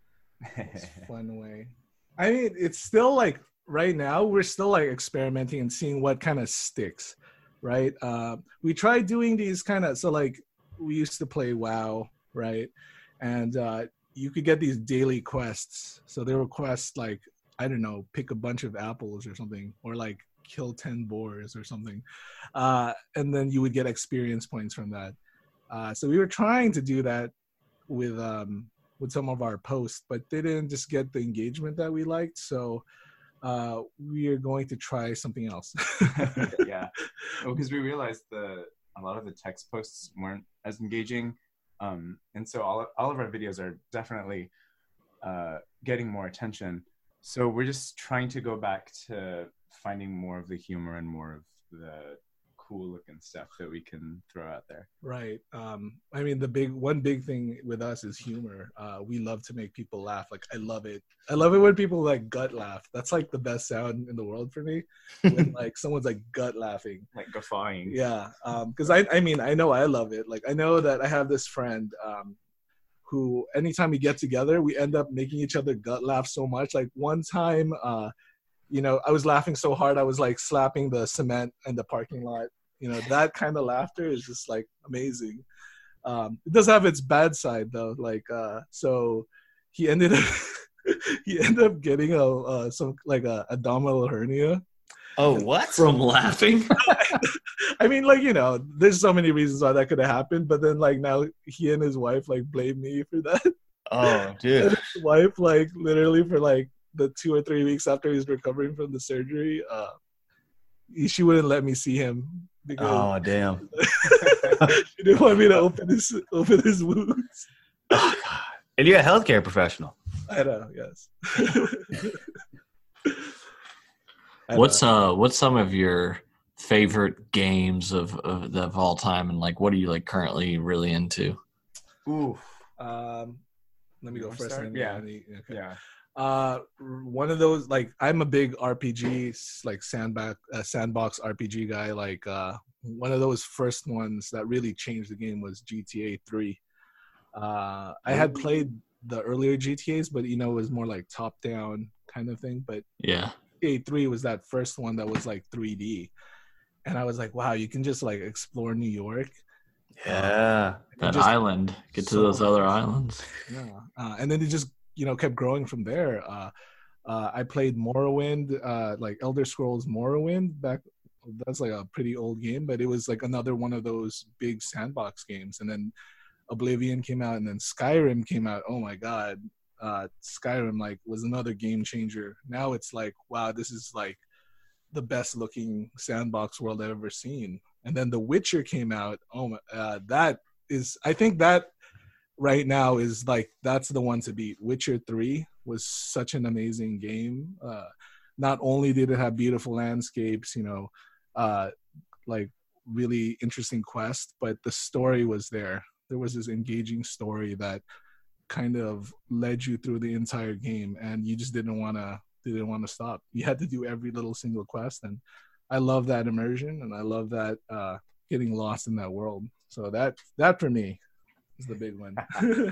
I: Fun way. I mean, it's still like right now we're still like experimenting and seeing what kind of sticks, right? Uh, we tried doing these kind of, so like we used to play WoW, right? And uh, you could get these daily quests. So there were quests like, I don't know, pick a bunch of apples or something, or like kill ten boars or something. Uh, and then you would get experience points from that. Uh, so we were trying to do that with um, with some of our posts, but they didn't just get the engagement that we liked. So uh, we are going to try something else.
H: Yeah, because we realized the a lot of the text posts weren't as engaging, um, and so all all of our videos are definitely uh, getting more attention. So we're just trying to go back to finding more of the humor and more of the cool looking stuff that we can throw out there.
I: Right. Um, I mean, the big one big thing with us is humor. Uh, we love to make people laugh. Like, I love it. I love it when people like gut laugh. That's like the best sound in the world for me. When like someone's like gut laughing,
H: like guffawing.
I: Yeah. Um, because I, I mean, I know I love it. Like, I know that I have this friend um, who, anytime we get together, we end up making each other gut laugh so much. Like one time, uh, you know, I was laughing so hard I was like slapping the cement in the parking lot. You know, that kind of laughter is just like amazing. Um, it does have its bad side though. Like, uh, so he ended up he ended up getting a uh, some like a abdominal hernia.
F: Oh, what?
G: From laughing?
I: I mean, like, you know, there's so many reasons why that could have happened, but then like now he and his wife like blame me for that.
F: Oh, dude.
I: His wife like literally for like the two or three weeks after he's recovering from the surgery, uh, she wouldn't let me see him. Because
F: oh, damn.
I: she didn't want me to open his open his wounds.
F: Oh, God. And you're a healthcare professional.
I: I know, yes. I
G: what's
I: know.
G: uh what's some of your favorite games of, of of all time, and like what are you like currently really into?
H: Ooh.
I: Um, let me
H: You
I: go
H: wanna
I: first.
H: start?
I: and then
H: Yeah.
I: Andy- okay.
H: Yeah.
I: Uh, one of those, like, I'm a big R P G, like sandbox, uh, sandbox R P G guy. Like, uh, one of those first ones that really changed the game was G T A three. Uh, I had played the earlier G T As, but you know, it was more like top down kind of thing. But
G: Yeah.
I: G T A three was that first one that was like three D, and I was like, wow, you can just like explore New York.
F: Yeah.
G: That
I: Just
G: island. Get to
I: so
G: those other
I: much.
G: islands.
I: Yeah, uh, and then it just, you know, kept growing from there. Uh, uh, I played Morrowind, uh, like Elder Scrolls Morrowind back. That's like a pretty old game, but it was like another one of those big sandbox games. And then Oblivion came out, and then Skyrim came out. Oh my God, uh, Skyrim like was another game changer. Now it's like, wow, this is like the best looking sandbox world I've ever seen. And then The Witcher came out. Oh my, uh, that is, I think that right now is like, that's the one to beat. Witcher three was such an amazing game. Uh, not only did it have beautiful landscapes, you know, uh, like really interesting quest, but the story was there. There was this engaging story that kind of led you through the entire game, and you just didn't want to didn't want to stop. You had to do every little single quest, and I love that immersion, and I love that uh, getting lost in that world. So that that for me is the big one.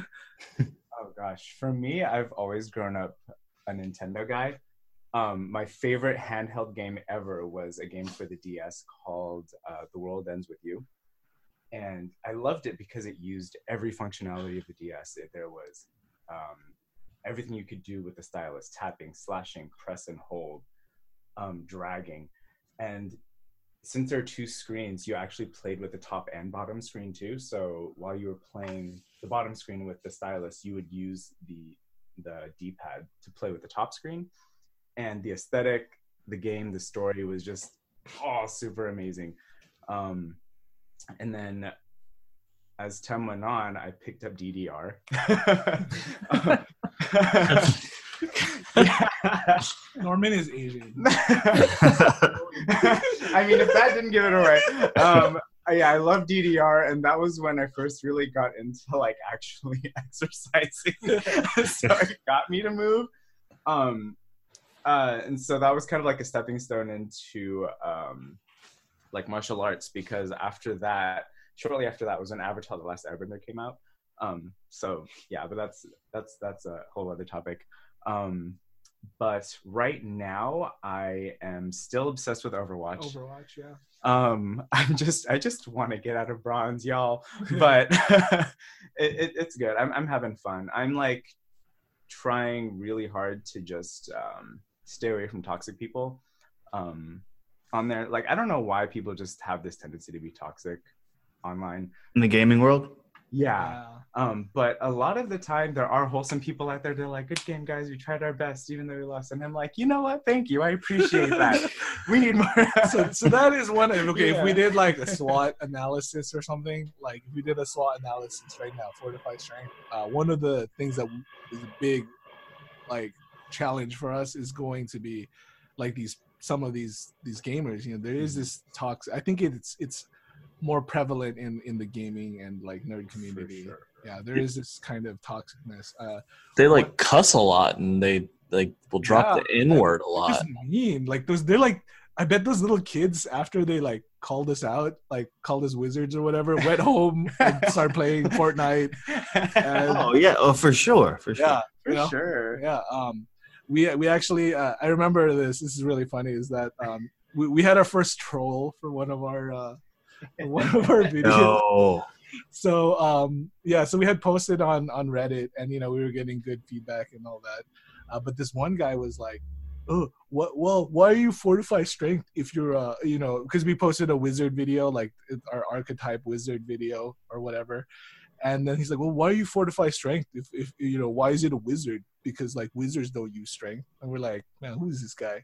H: Oh gosh, for me, I've always grown up a Nintendo guy. Um, my favorite handheld game ever was a game for the D S called uh, The World Ends With You. And I loved it because it used every functionality of the D S. It, there was um, everything you could do with the stylus: tapping, slashing, press and hold, um, dragging. And since there are two screens, you actually played with the top and bottom screen too. So while you were playing the bottom screen with the stylus, you would use the the D-pad to play with the top screen. And the aesthetic, the game, the story was just oh, super amazing. Um, and then as time went on, I picked up D D R.
I: Norman is Asian.
H: I mean, if that didn't give it away. Um, yeah, I love D D R, and that was when I first really got into like actually exercising. So it got me to move. Um, uh, and so that was kind of like a stepping stone into um, like martial arts, because after that, shortly after that was when Avatar: The Last Airbender came out. Um, so yeah, but that's that's that's a whole other topic. Um, but right now I am still obsessed with Overwatch.
I: Overwatch, yeah.
H: Um, I'm just I just want to get out of bronze, y'all. But it, it, it's good. I'm I'm having fun. I'm like trying really hard to just um, stay away from toxic people. Um, on there, like I don't know why people just have this tendency to be toxic online
F: in the gaming world.
H: Yeah. Um, but a lot of the time there are wholesome people out there. They're like, good game, guys. We tried our best, even though we lost. And I'm like, you know what? Thank you. I appreciate that. We need more.
I: so, so that is one. Okay,
H: Yeah.
I: if we did like a SWOT analysis or something, like if we did a SWOT analysis right now, fortified strength, uh, one of the things that is a big like challenge for us is going to be like these some of these these gamers. You know, there is this talks. I think it's it's more prevalent in in the gaming and like nerd community.
H: Sure.
I: Yeah, there is this kind of toxicness. Uh,
G: They like cuss a lot and they like will drop
I: Yeah,
G: the N word a lot.
I: just mean like those. They're like, I bet those little kids after they like called us out, like called us wizards or whatever, went home and started playing Fortnite. And,
F: Oh yeah, oh for sure, for sure.
I: yeah,
H: For
I: you know?
H: sure.
I: Yeah. Um, we we actually uh, I remember this. This is really funny. Is that um we, we had our first troll for one of our uh one of our videos.
F: No.
I: So um yeah, so we had posted on on Reddit, and you know we were getting good feedback and all that. Uh, but this one guy was like, "Oh, what? Well, why are you fortify strength if you're uh you know because we posted a wizard video, like our archetype wizard video or whatever." And then he's like, well, why are you fortify strength if, if you know, why is it a wizard? Because like wizards don't use strength. And we're like, man, who is this guy?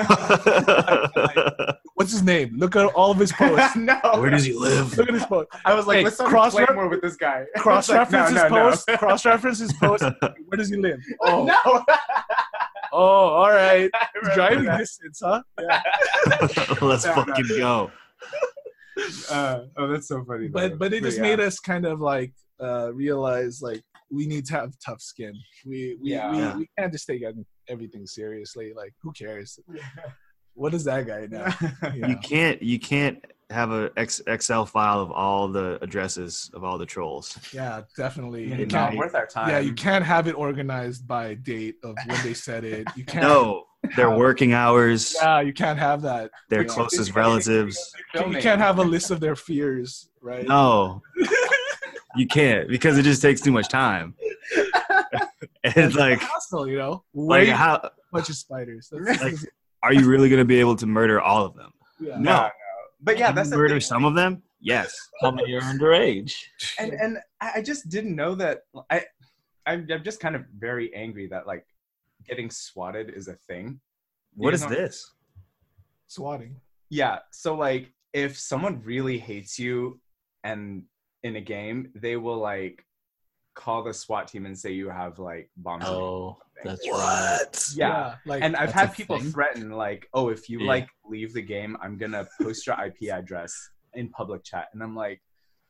I: What's his name? Look at all of his posts.
H: No.
F: Where does he live?
I: Look at his post.
H: I was like,
I: Hey,
H: let's not
I: cross
H: play
I: ref-
H: more with this guy.
I: Cross reference
H: Like,
I: his
H: no, no, no,
I: post. Cross reference his post. Where does he live? Oh,
H: No.
I: oh, all right.
H: I remember
I: Driving
H: that.
I: distance, huh?
F: Let's
H: No, no.
F: fucking go.
H: Uh, oh, that's so funny. though.
I: But but it just
H: yeah.
I: made us kind of like uh, realize like we need to have tough skin. We we,
H: Yeah.
I: we,
F: Yeah.
I: we can't just take everything seriously. Like who cares? What is that guy now? You
F: You
I: know?
F: can't you can't have a X, Excel file of all the addresses of all the trolls.
I: Yeah, definitely.
H: Yeah,
I: You
H: not
I: can't,
H: worth our time.
I: yeah, you can't have it organized by date of when they said it. You can't.
F: No, their working hours,
I: Yeah, you can't have that.
F: their
I: Yeah.
F: closest relatives.
I: You can't have a list of their fears, right?
F: No, you can't because it just takes too much time. And it's like,
I: Hostile, you know.
F: like
I: Way
F: how
I: bunch of spiders. That's,
F: like, are you really going to be able to murder all of them?
I: yeah.
H: No, no. But yeah,
F: Can
H: that's
F: you
H: the
F: murder
H: thing.
F: some of them. Yes.
G: How many are underage?
H: and and I I just didn't know that. I I'm, I'm just kind of very angry that like getting swatted is a thing.
F: What
H: You
F: is
H: know-
F: this?
I: Swatting.
H: Yeah. So like, if someone really hates you, and in a game, they will like call the SWAT team and say you have like bombs. in you or
G: Oh,
H: something.
G: that's right.
H: Yeah.
I: like
H: And I've
G: That's
H: had
G: a
H: people
G: thing?
H: threaten like, oh, if you
G: Yeah.
H: like leave the game, I'm gonna post your I P address in public chat. And I'm like,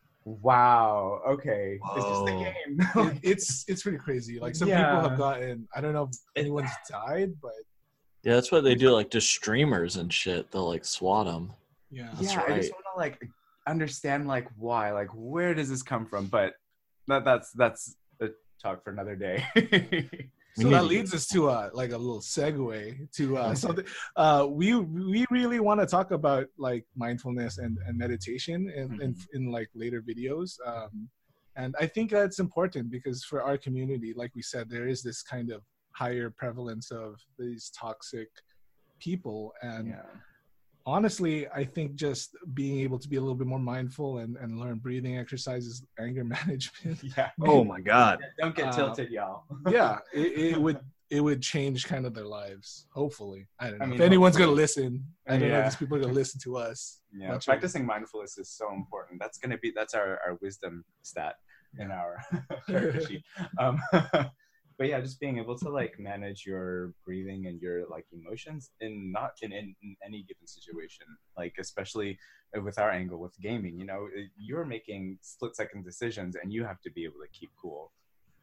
H: wow, okay, it's just the
F: Whoa.
H: game.
I: it, it's it's pretty crazy. Like some
H: Yeah.
I: people have gotten. I don't know if anyone's died, but
G: Yeah, that's what they do. Like just streamers and shit. They'll like swat them.
I: yeah.
G: That's
H: yeah, I just
G: right.
H: want to like understand like why, like where does this come from? But that that's that's a talk for another day.
I: So that leads us to uh like a little segue to uh something uh we we really want to talk about like mindfulness and, and meditation in, in in like later videos. Um and I think that's important because for our community, like we said, there is this kind of higher prevalence of these toxic people. And
H: yeah.
I: honestly, I think just being able to be a little bit more mindful and, and learn breathing exercises, anger management.
H: Yeah.
F: Oh my God.
H: Don't get
I: Uh,
H: tilted, y'all.
I: Yeah, it, it would it would change kind of their lives. Hopefully, I don't know
H: I mean,
I: if anyone's gonna
H: hopefully.
I: listen. I don't know
H: Yeah.
I: if these people are gonna listen to us.
H: Yeah,
I: Much of-
H: practicing mindfulness is so important. That's gonna be that's our, our wisdom stat in our character sheet. Um, but yeah, just being able to like manage your breathing and your like emotions in not in, in, in any given situation. Like especially with our angle with gaming, you know, you're making split second decisions and you have to be able to keep cool.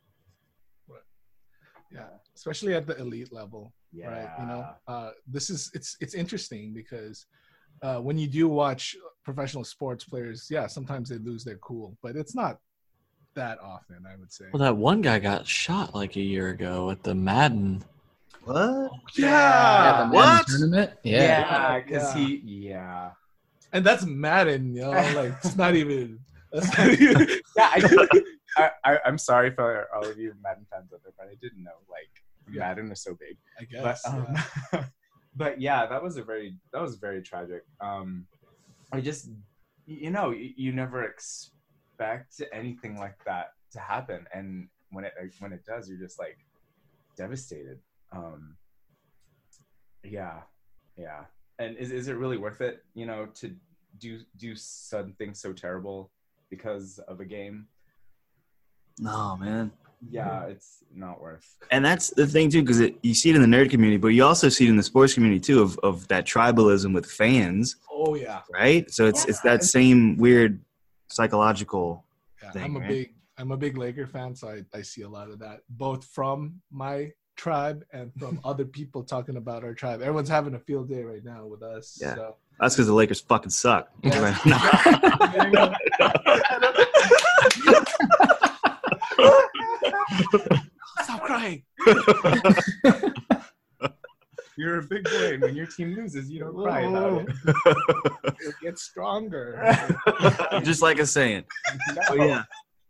I: Yeah, especially at the elite level.
H: Yeah.
I: Right. You know, uh, this is it's it's interesting because uh, when you do watch professional sports players, yeah, sometimes they lose their cool, but it's not that often, I would say.
G: Well, that one guy got shot like a year ago at the Madden.
F: What?
I: Yeah.
E: the Madden
F: What?
E: Tournament? Yeah.
H: Yeah, because
I: Yeah.
H: he yeah.
I: And that's Madden, you know, like it's not even. That's not even
H: Yeah, I, I, I I'm sorry for all of you Madden fans out there, but I didn't know like
I: Yeah.
H: Madden is so big.
I: I
H: But
I: guess.
H: um,
I: yeah.
H: but yeah, that was a very that was very tragic. Um, I just you know you, you never expect anything like that to happen, and when it when it does, you're just like devastated. Um, yeah, yeah. And is is it really worth it? You know, to do do something so terrible because of a game?
F: No, man.
H: Yeah, it's not worth.
F: And that's the thing too, because you see it in the nerd community, but you also see it in the sports community too, of, of that tribalism with fans,
I: Oh yeah.
F: right? So it's it's
H: Yeah.
F: that same weird psychological.
I: Yeah,
F: thing,
I: I'm a
F: right?
I: big I'm a big Laker fan, so I, I see a lot of that, both from my tribe and from other people talking about our tribe. Everyone's having a field day right now with us.
F: Yeah.
I: So.
F: That's because the Lakers fucking suck.
I: Yeah. Stop crying.
H: You're a big boy, and when your team loses, you don't cry about it.
I: It gets stronger.
F: Just like a saying.
H: No.
F: Oh yeah.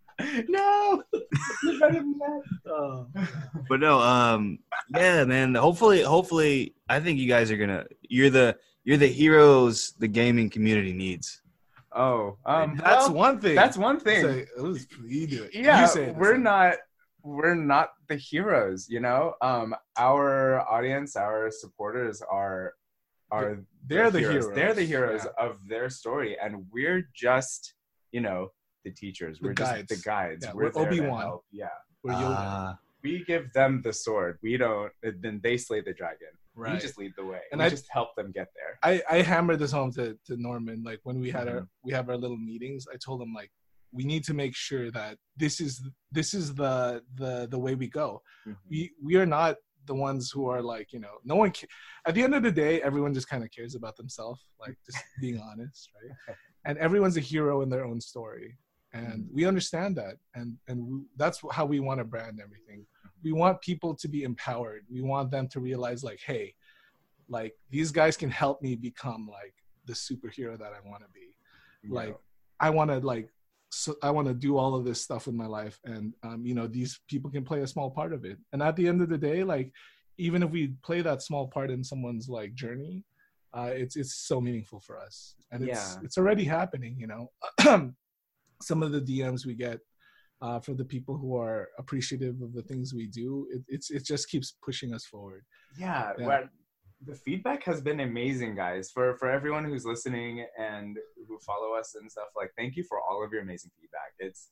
H: No. You're better than that.
I: Oh.
F: But no, um, yeah, man. Hopefully, hopefully, I think you guys are gonna. You're the you're the heroes the gaming community needs.
H: Oh, um,
I: That's
H: well,
I: one thing.
H: That's one thing.
I: Say, "Ooh, you do it.
H: Yeah,
I: You say it.
H: we're not we're not the heroes, you know. Um, our audience, our supporters are are
I: They're the heroes.
H: They're the heroes
I: Yeah.
H: of their story, and we're just you know the teachers.
I: The
H: We're
I: guides.
H: just the guides.
I: Yeah,
H: we're
I: we're
H: there to
I: Obi-Wan.
H: help. Yeah,
I: We're Yoda.
F: Ah,
H: we give them the sword. We don't. Then they slay the dragon. We
I: Right.
H: just lead the way.
I: And
H: we
I: I-
H: just help them get there.
I: I, I hammered this home to, to Norman, like when we had our
H: Mhm.
I: we have our little meetings. I told him like we need to make sure that this is this is the the the way we go.
H: Mhm.
I: We we are not the ones who are like, you know, no one ca- at the end of the day, everyone just kind of cares about themselves, like just being honest, right? And everyone's a hero in their own story. And we understand that, and and we, that's how we want to brand everything. We want people to be empowered. We want them to realize, like, hey, like these guys can help me become like the superhero that I want to be. Like, I want to like, so I want to do all of this stuff in my life, and um, you know, these people can play a small part of it. And at the end of the day, like, even if we play that small part in someone's like journey, uh, it's it's so meaningful for us, and it's
H: Yeah.
I: it's already happening. You know. Some of the D Ms we get uh, from the people who are appreciative of the things we do, it, it's it just keeps pushing us forward.
H: Yeah,
I: Yeah.
H: well, the feedback has been amazing, guys. For for everyone who's listening and who follow us and stuff, like, thank you for all of your amazing feedback. It's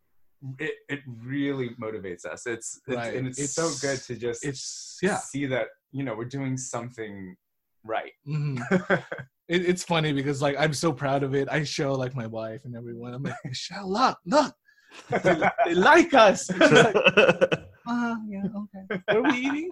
H: it it really motivates us. It's, it's
I: Right.
H: and it's,
I: It's-
H: so good to just
I: It's yeah.
H: see that you know we're doing something right.
I: Mhm. It, it's funny because like I'm so proud of it. I show like my wife and everyone. I'm like, Michelle, look, look, they, they like us. And she's like, uh, yeah, okay. What are we eating?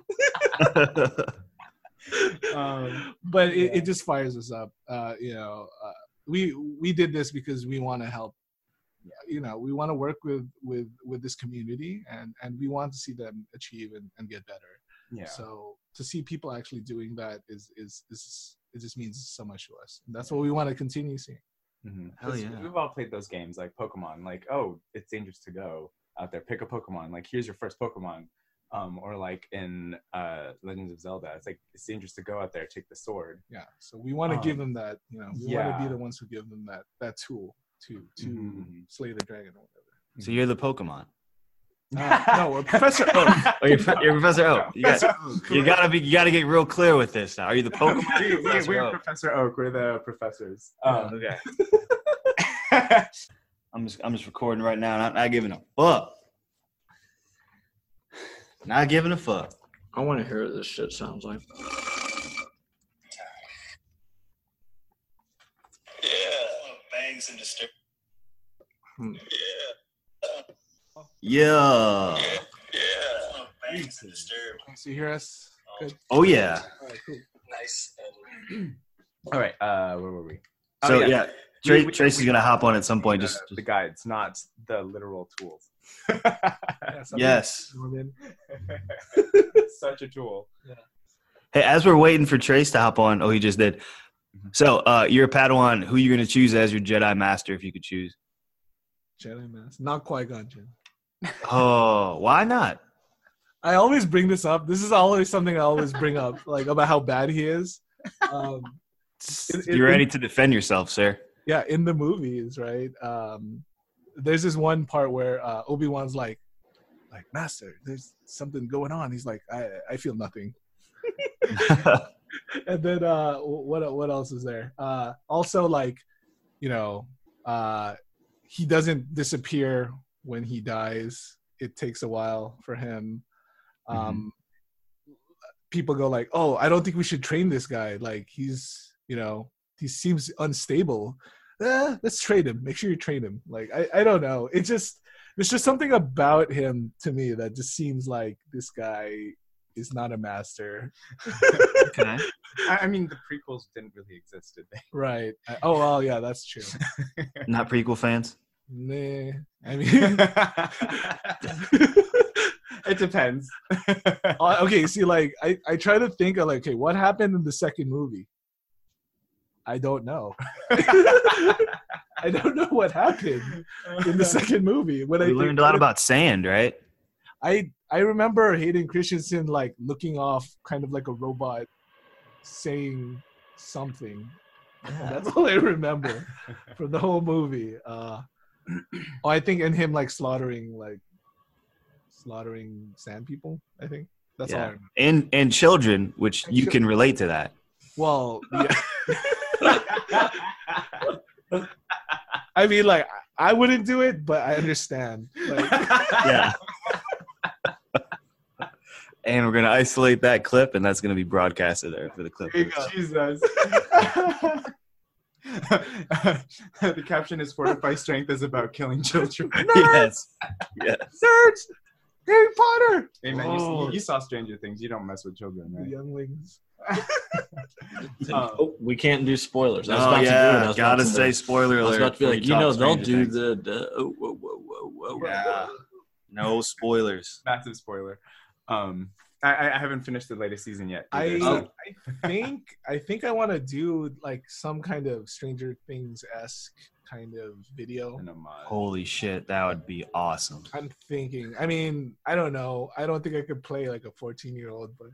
H: um,
I: But it,
H: Yeah.
I: it just fires us up. Uh, you know, uh, we we did this because we want to help. You know, we want to work with with with this community, and and we want to see them achieve and, and get better.
H: yeah.
I: So to see people actually doing that is is is it just means so much to us. And that's what we want to continue seeing.
H: Mhm.
F: Hell
H: 'Cause
F: yeah.
H: We've all played those games like Pokemon. Like, oh, it's dangerous to go out there. Pick a Pokemon. Like, here's your first Pokemon. Um, or like in uh, Legends of Zelda, it's like it's dangerous to go out there, take the sword.
I: Yeah. So we want to give
H: Um,
I: them that. You know, we want
H: yeah.
I: to be the ones who give them that that tool to to
H: Mhm.
I: slay the dragon or whatever.
F: So you're the Pokemon.
I: Uh, no, Professor Oak.
F: Oh, you're, you're Professor Oak. You, got,
I: Professor Oak.
F: you gotta be. You gotta get real clear with this now. Are you the Pokemon? or
H: we, we,
F: Professor
H: we're
F: Oak?
H: Professor Oak. We're the professors.
F: Oh,
H: Um,
F: okay. I'm just. I'm just recording right now. Not, not giving a fuck. Not giving a fuck.
G: I want to hear what this shit sounds like.
F: Bangs and disturb.
G: Hmm.
F: Yeah.
I: So you hear us? Good.
F: Oh yeah.
I: All right, cool.
G: Nice.
H: all right. Uh, where were we?
F: So
H: Oh,
F: yeah, Tra-
H: We- we-
F: Tracy's
H: we-
F: gonna hop on at some point.
H: Uh,
F: Just,
H: the guides, not the literal tools.
I: Yeah, something-
F: yes.
H: Such a tool.
F: Hey, as we're waiting for Trace to hop on, oh, he just did. So, uh, you're a Padawan. Who are you gonna choose as your Jedi Master if you could choose?
I: Jedi Master. Not Qui-Gon Jinn.
F: Oh, why not?
I: I always bring this up. This is always something I always bring up, like about how bad he is. Um, in- in-
F: You're ready to defend yourself, sir.
I: yeah, in the movies, right? Um, there's this one part where uh, Obi-Wan's like, like, Master, there's something going on. He's like, I, I feel nothing. And then uh, what what else is there? Uh, also, like, you know, uh, he doesn't disappear when he dies. It takes a while for him. Um, people go like, "Oh, I don't think we should train this guy. Like, he's, you know, he seems unstable. Eh, let's trade him. Make sure you train him." Like, I, I don't know. It just there's just something about him to me that just seems like this guy is not a master.
F: Okay.
H: I, I mean, the prequels didn't really exist, did they?
I: Right. I, oh, well, yeah, that's true.
F: Not prequel fans.
I: Nah, I mean,
H: It depends.
I: uh, okay. See, like, I, I try to think of like, okay, what happened in the second movie? I don't know. I don't know what happened in the second movie. When
F: We
I: I
F: learned
I: think-
F: a lot about sand, right?
I: I I remember Hayden Christensen like looking off, kind of like a robot, saying something. That's all I remember from the whole movie. Uh, oh, I think and him like slaughtering like slaughtering sand people. I think that's all I
F: Yeah.
I: remember.
F: And and children, which you can relate to that.
I: Well, yeah. I mean, like I wouldn't do it, but I understand. Like,
F: Yeah. And we're gonna isolate that clip, and that's gonna be broadcasted there for the clip.
H: Jesus. The caption is "Fortify Strength is about killing children."
F: Yes. Yes.
I: nerds, Harry Potter,
H: Hey man, you,
F: Oh.
H: you saw Stranger Things. You don't mess with children,
I: the
H: right?
I: younglings.
H: Um,
G: Oh, we can't do spoilers. I was
F: Oh
G: about to do it. I
F: yeah,
G: was
F: gotta
G: about to
F: say spoiler
G: I
F: alert.
G: was about to be
F: before
G: like,
F: we
G: you
F: talk
G: know, they'll
F: Stranger
G: do
F: Things.
G: the, the oh, whoa, whoa, whoa, whoa,
F: Yeah. No spoilers.
H: Massive spoiler. Um, I, I- I haven't finished the latest season yet.
I: I
H: either, so-
I: I think I think I want to do like some kind of Stranger Things esque kind of video.
H: an homage.
F: Holy shit, that would be awesome.
I: I'm thinking. I mean, I don't know. I don't think I could play like a fourteen year old, but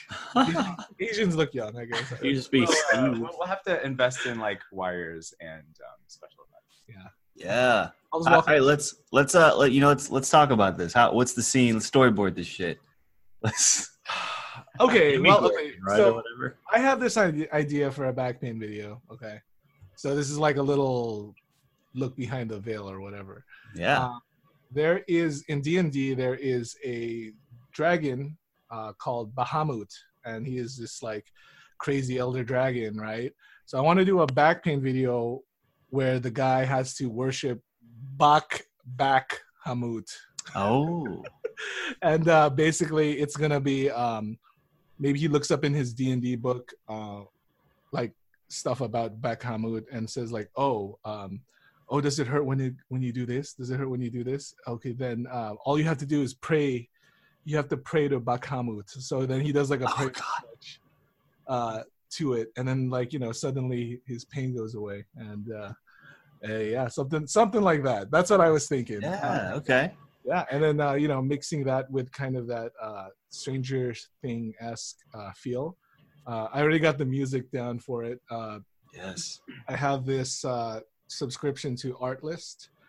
I: Asians look young, I guess.
G: You just be
H: Well, uh,
G: Steve.
H: we'll, we'll have to invest in like wires and um, special effects.
F: Yeah.
I: I was
F: All
I: walking.
F: right, let's let's uh let you know let's let's talk about this. How what's the scene? Let's storyboard this shit. Let's
I: Okay,
F: Give me
I: well,
F: glory,
I: okay.
F: right, or
I: So
F: whatever.
I: I have this idea idea for a back pain video. Okay, so this is like a little look behind the veil or whatever.
F: Yeah.
I: Uh, there is in D and D there is a dragon uh, called Bahamut, and he is this like crazy elder dragon, right? So I want to do a back pain video where the guy has to worship Bak Bak Hamut,
F: Oh.
I: and uh, basically it's gonna be um, maybe he looks up in his D and D book uh, like stuff about Bak Hamut and says like, oh. Um, Oh, does it hurt when you when you do this? Does it hurt when you do this? Okay, then uh, all you have to do is pray. You have to pray to Bakhmut. So then he does like a
F: Oh,
I: prayer
F: God.
I: touch, uh, to it, and then like you know suddenly his pain goes away, and uh, uh, yeah, something something like that. That's what I was thinking.
F: Yeah,
I: Uh,
F: okay.
I: yeah, and then uh, you know mixing that with kind of that uh, Stranger Thing esque uh, feel. Uh, I already got the music down for it. Uh,
F: Yes.
I: I have this uh, subscription to Artlist,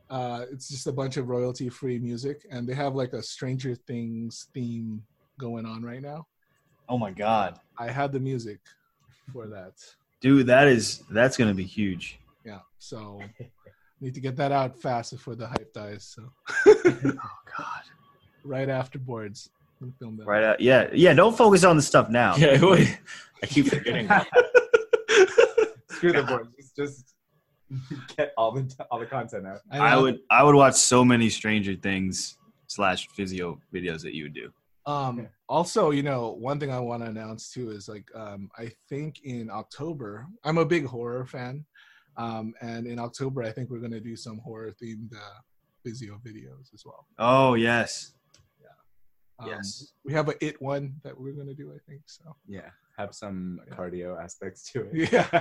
I: Uh, it's just a bunch of royalty-free music, and they have like a Stranger Things theme going on right now.
F: Oh my god,
I: I had the music for that.
F: dude, that is that's gonna be huge.
I: Yeah, so need to get that out fast before the hype dies. So
F: Oh god.
I: right after boards, we'll film that.
F: Right out. Yeah, yeah. Don't focus on the stuff now.
G: Yeah, wait. I keep forgetting.
H: Screw the board. Just, just get all the all the content out.
I: I,
F: I
I: know.
F: would I would watch so many Stranger Things slash physio videos that you would do.
I: Um, also, you know, one thing I want to announce too is like, um, I think in October, I'm a big horror fan. Um, and in October, I think we're going to do some horror themed, uh, physio videos as well.
F: Oh yes.
I: Um,
F: Yes.
I: We have a It one that we're going to do, I think. So
H: Yeah, have some
I: Yeah.
H: cardio aspects to it.
I: yeah.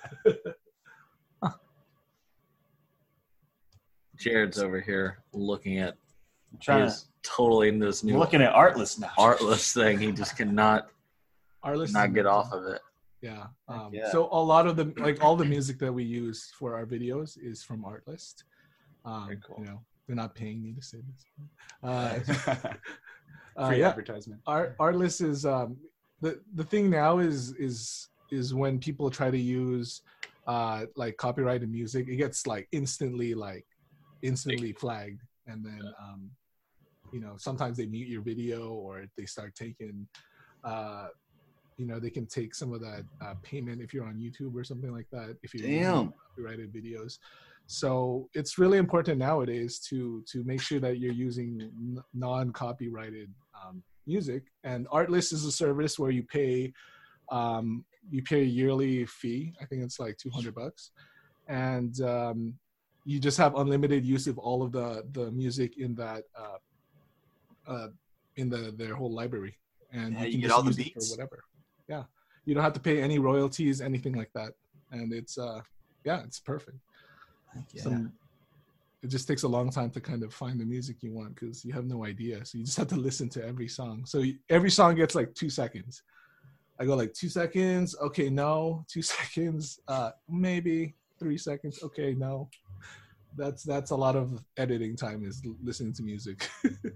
G: Jared's over here looking at
F: I'm trying
G: his totally into this
F: to,
G: new
F: looking at Artless now.
G: artless thing. He just cannot
I: Our list
G: not
I: is
G: get
I: amazing.
G: off of it.
I: Yeah. Um,
F: yeah.
I: So a lot of the, like all the music that we use for our videos is from Artlist. Um,
F: Very cool.
I: You know, they're not paying me to say this. Uh, uh,
H: Free
I: yeah.
H: advertisement.
I: Art Artlist is um the the thing now is is is when people try to use uh like copyrighted music, it gets like instantly like instantly flagged, and then um you know sometimes they mute your video or they start taking uh you know they can take some of that uh, payment if you're on YouTube or something like that if you're using
F: Damn.
I: copyrighted videos. So it's really important nowadays to to make sure that you're using n- non-copyrighted um, music. And Artlist is a service where you pay um, you pay a yearly fee. I think it's like two hundred bucks, and um, you just have unlimited use of all of the the music in that uh, uh, in the their whole library. And
F: Yeah, you
I: can
F: get
I: just
F: all the
I: use it
F: beats.
I: for whatever. Yeah, you don't have to pay any royalties, anything like that, and it's uh yeah, it's perfect.
F: Yeah.
I: Some, it just takes a long time to kind of find the music you want because you have no idea. So you just have to listen to every song. So you, every song gets like two seconds. I go like two seconds. Okay, no. Two seconds. Uh, maybe three seconds. Okay, no. That's that's a lot of editing time is l- listening to music.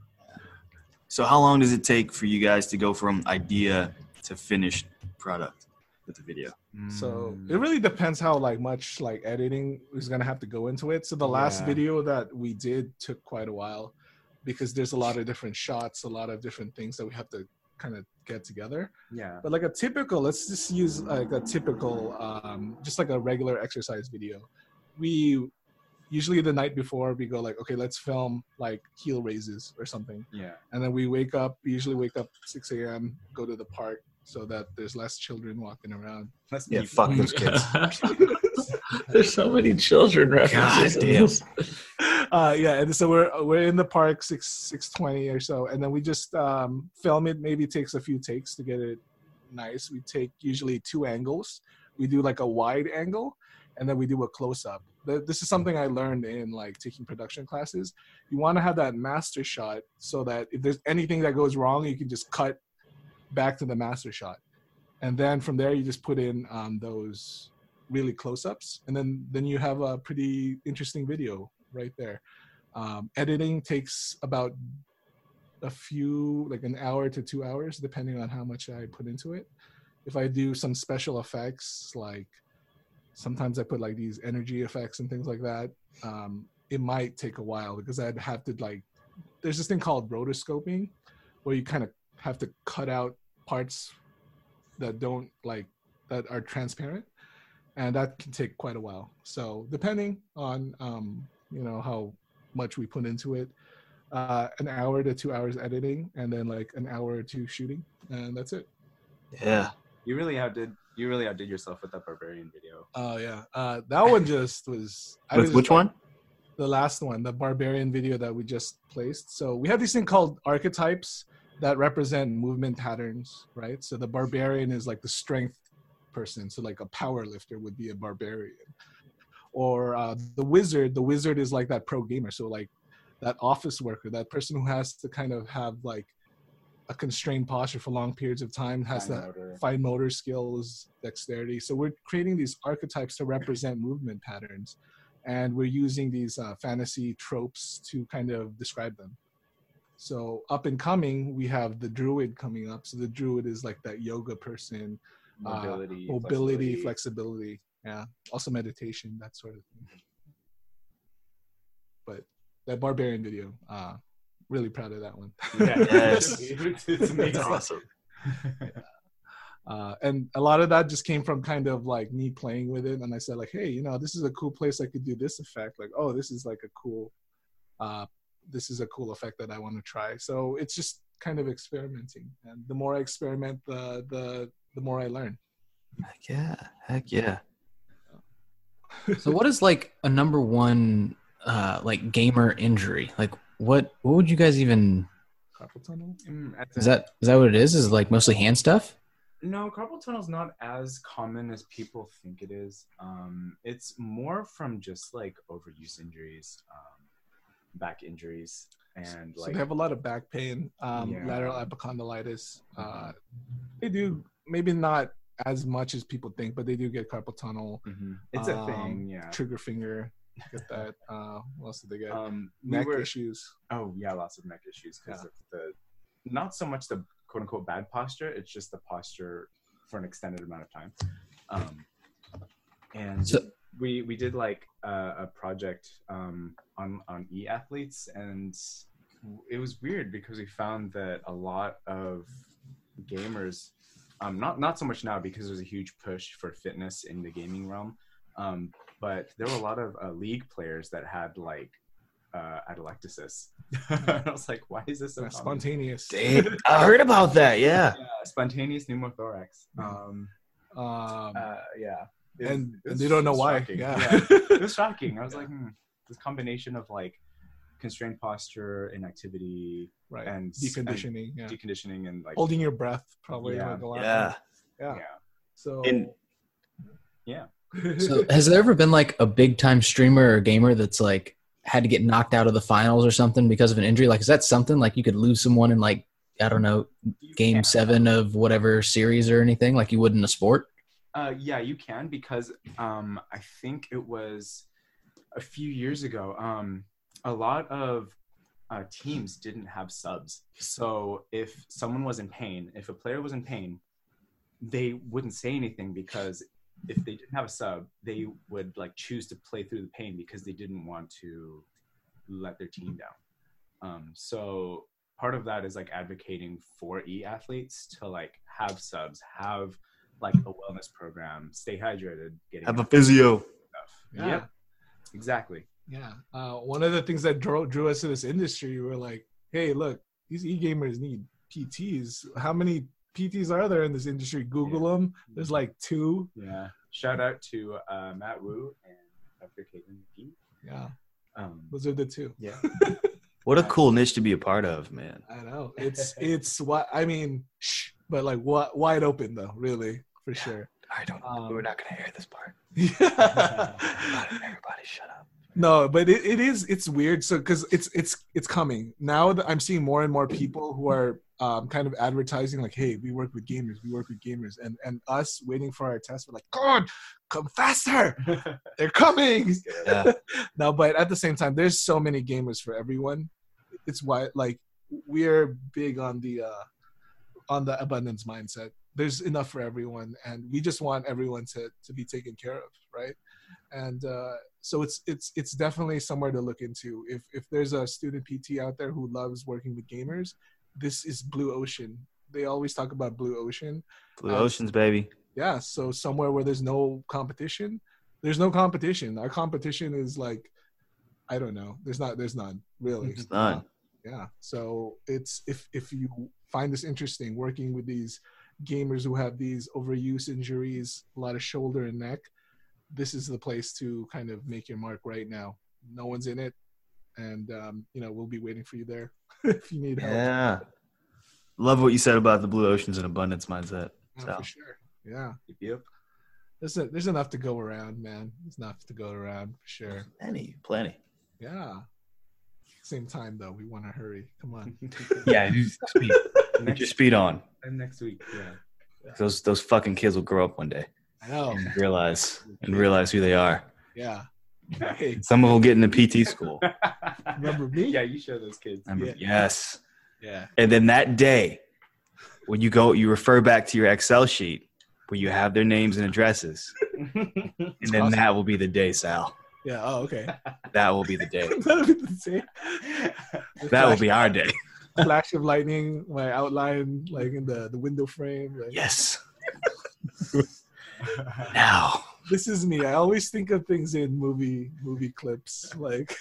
F: So how long does it take for you guys to go from idea to finished product with the video?
I: So it really depends how like much like editing is gonna have to go into it. So the last
H: Yeah.
I: video that we did took quite a while because there's a lot of different shots, a lot of different things that we have to kind of get together.
H: Yeah.
I: But like a typical, let's just use like a typical, um, just like a regular exercise video. We usually the night before we go like, okay, let's film like heel raises or something.
H: Yeah.
I: And then we wake up, we usually wake up six a.m., go to the park so that there's less children walking around.
H: Let's
F: Yeah,
H: keep-
F: fuck those kids.
G: There's so many children references. in
F: damn.
G: this.
I: Uh, yeah, and so we're we're in the park six six twenty or so, and then we just um, film it. Maybe it takes a few takes to get it nice. We take usually two angles. We do like a wide angle, and then we do a close up. This is something I learned in like taking production classes. You want to have that master shot so that if there's anything that goes wrong, you can just cut back to the master shot, and then from there you just put in um, those really close-ups, and then then you have a pretty interesting video right there. Um, editing takes about a few, like an hour to two hours, depending on how much I put into it. If I do some special effects, like sometimes I put like these energy effects and things like that, um, it might take a while because I'd have to like, there's this thing called rotoscoping where you kind of have to cut out parts that don't like, that are transparent. And that can take quite a while. So depending on, um, you know, how much we put into it, uh, an hour to two hours editing, and then like an hour or two shooting, and that's it.
F: Yeah.
H: You really outdid. You really outdid yourself with that barbarian video.
I: Oh yeah, uh, that one just was. I
F: With
I: was
F: which
I: just, like,
F: one?
I: The last one, the barbarian video that we just placed. So we have this thing called archetypes that represent movement patterns, right? So the barbarian is like the strength person. So like a power lifter would be a barbarian. Or uh, the wizard, the wizard is like that pro gamer. So like that office worker, that person who has to kind of have like a constrained posture for long periods of time, has
H: Fine
I: that
H: motor.
I: fine motor skills, dexterity. So we're creating these archetypes to represent movement patterns. and we're using these uh, fantasy tropes to kind of describe them. So up and coming, we have the druid coming up. So the druid is like that yoga person,
H: Mobility,
I: uh, mobility, flexibility. flexibility. Yeah, also meditation, that sort of thing. But that barbarian video, uh, really proud of that one.
H: Yeah,
F: Yes.
H: it's, it's amazing.
F: That's awesome.
I: Uh, and a lot of that just came from kind of like me playing with it. And I said like, hey, you know, this is a cool place I could do this effect. Like, oh, this is like a cool, uh, this is a cool effect that I want to try. So it's just kind of experimenting. And the more I experiment, the the the more I learn.
F: Heck yeah. Heck yeah.
E: So what is like a number one uh, like gamer injury? Like what what would you guys even?
I: Carpal tunnel?
H: Mm, at
E: Is
H: the-
E: that is that what it is? Is it like mostly hand stuff?
H: No, carpal tunnel's not as common as people think it is. Um, it's more from just like overuse injuries, um, back injuries, and
I: So
H: like
I: they have a lot of back pain, um,
H: Yeah.
I: lateral epicondylitis. Uh, they do maybe not as much as people think, but they do get carpal tunnel.
H: Mhm. It's a
I: um,
H: thing. Yeah.
I: Trigger finger, get that. Uh, what else did they get?
H: Um, we
I: Neck
H: were,
I: issues.
H: Oh yeah, lots of neck issues because
I: Yeah.
H: of the not so much the quote unquote bad posture. It's just the posture for an extended amount of time. Um, and
E: So-
H: we we did like uh, a project um, on on e athletes, and it was weird because we found that a lot of gamers, um, not not so much now because there's a huge push for fitness in the gaming realm, um, but there were a lot of uh, league players that had like uh, atelectasis. And I was like, why is this so
I: Uh,
H: common?
I: spontaneous.
F: Damn. I heard about that. Yeah.
H: Yeah, spontaneous pneumothorax. Um,
I: Um,
H: uh, yeah. It-
I: and,
H: it
I: and
H: was
I: they don't know why.
H: shocking.
I: Yeah.
H: It was shocking. I was like, hmm, this combination of like constrained posture, inactivity,
I: right.
H: and
I: Deconditioning. Yeah.
H: and deconditioning, and like
I: Holding your breath, probably.
H: Yeah.
I: Like a lot.
F: Yeah.
I: Yeah.
H: yeah,
I: So.
F: And-
H: yeah.
E: So has there ever been like a big time streamer or gamer that's like had to get knocked out of the finals or something because of an injury? Like, is that something like you could lose someone in like, I don't know, game
H: Yeah.
E: seven of whatever series or anything like you would in a sport?
H: Uh, yeah, you can because um, I think it was a few years ago. Um, a lot of uh, teams didn't have subs, so if someone was in pain, if a player was in pain, they wouldn't say anything because if they didn't have a sub, they would like choose to play through the pain because they didn't want to let their team down. Um, so part of that is like advocating for e athletes to like have subs, have like a wellness program, stay hydrated, getting
F: Have a physio.
H: stuff.
I: Yeah.
H: Yep, exactly.
I: Yeah. Uh, one of the things that drew, drew us to this industry, we were like, hey, look, these e-gamers need P Ts. How many P Ts are there in this industry? Google them. There's like two.
H: Yeah. Shout out to uh, Matt Wu and Doctor Caitlin McGee.
I: Yeah.
H: Um,
I: Those are the two.
H: yeah.
F: What a cool niche to be a part of, man.
I: I know. It's, it's what, I mean, shh, but like what, wide open though, really, for sure.
F: I don't.
I: Um,
F: we're not gonna hear this part.
I: Yeah.
F: Everybody, shut up.
I: No, but it, it is it's weird. So because it's it's it's coming now that I'm seeing more and more people who are um, kind of advertising like, hey, we work with gamers, we work with gamers, and and us waiting for our test. We're like, God, come faster! They're coming.
F: Yeah.
I: No, but at the same time, there's so many gamers for everyone. It's why like we're big on the uh, on the abundance mindset. There's enough for everyone, and we just want everyone to to be taken care of, right? And uh, so it's it's it's definitely somewhere to look into. If if there's a student P T out there who loves working with gamers, this is blue ocean. They always talk about blue ocean.
F: Blue
I: Um,
F: oceans, baby.
I: Yeah, so somewhere where there's no competition, there's no competition. Our competition is like, I don't know. There's not. There's none really.
F: There's none.
I: Uh, yeah. So it's if if you find this interesting, working with these gamers who have these overuse injuries, a lot of shoulder and neck, this is the place to kind of make your mark right now. No one's in it, and um, you know we'll be waiting for you there if you need help.
F: Yeah. Love what you said about the blue oceans and abundance mindset.
I: Yeah,
F: So
I: for sure. Yeah.
H: Yep.
I: There's a, there's enough to go around, man. There's enough to go around for sure.
F: plenty, plenty.
I: Yeah. Same time though, we want to hurry. Come on.
F: Yeah, speed. Get your speed on.
H: And next week, yeah.
F: Those those fucking kids will grow up one day
I: I know.
F: and realize and realize who they are.
I: Yeah. Hey,
F: Some of them get into P T school.
I: remember me?
H: Yeah, you show those kids.
F: Remember-
I: Yeah.
F: Yes.
I: Yeah.
F: And then that day, when you go, you refer back to your Excel sheet where you have their names and addresses. And then
I: awesome.
F: that will be the day, Sal.
I: Yeah. Oh, okay.
F: That will be the day.
I: That'll be the same. The
F: That will
I: flash-
F: be our day.
I: Flash of lightning, my outline, like in the, the window frame. Like,
F: Yes. Now.
I: This is me. I always think of things in movie movie clips. Like,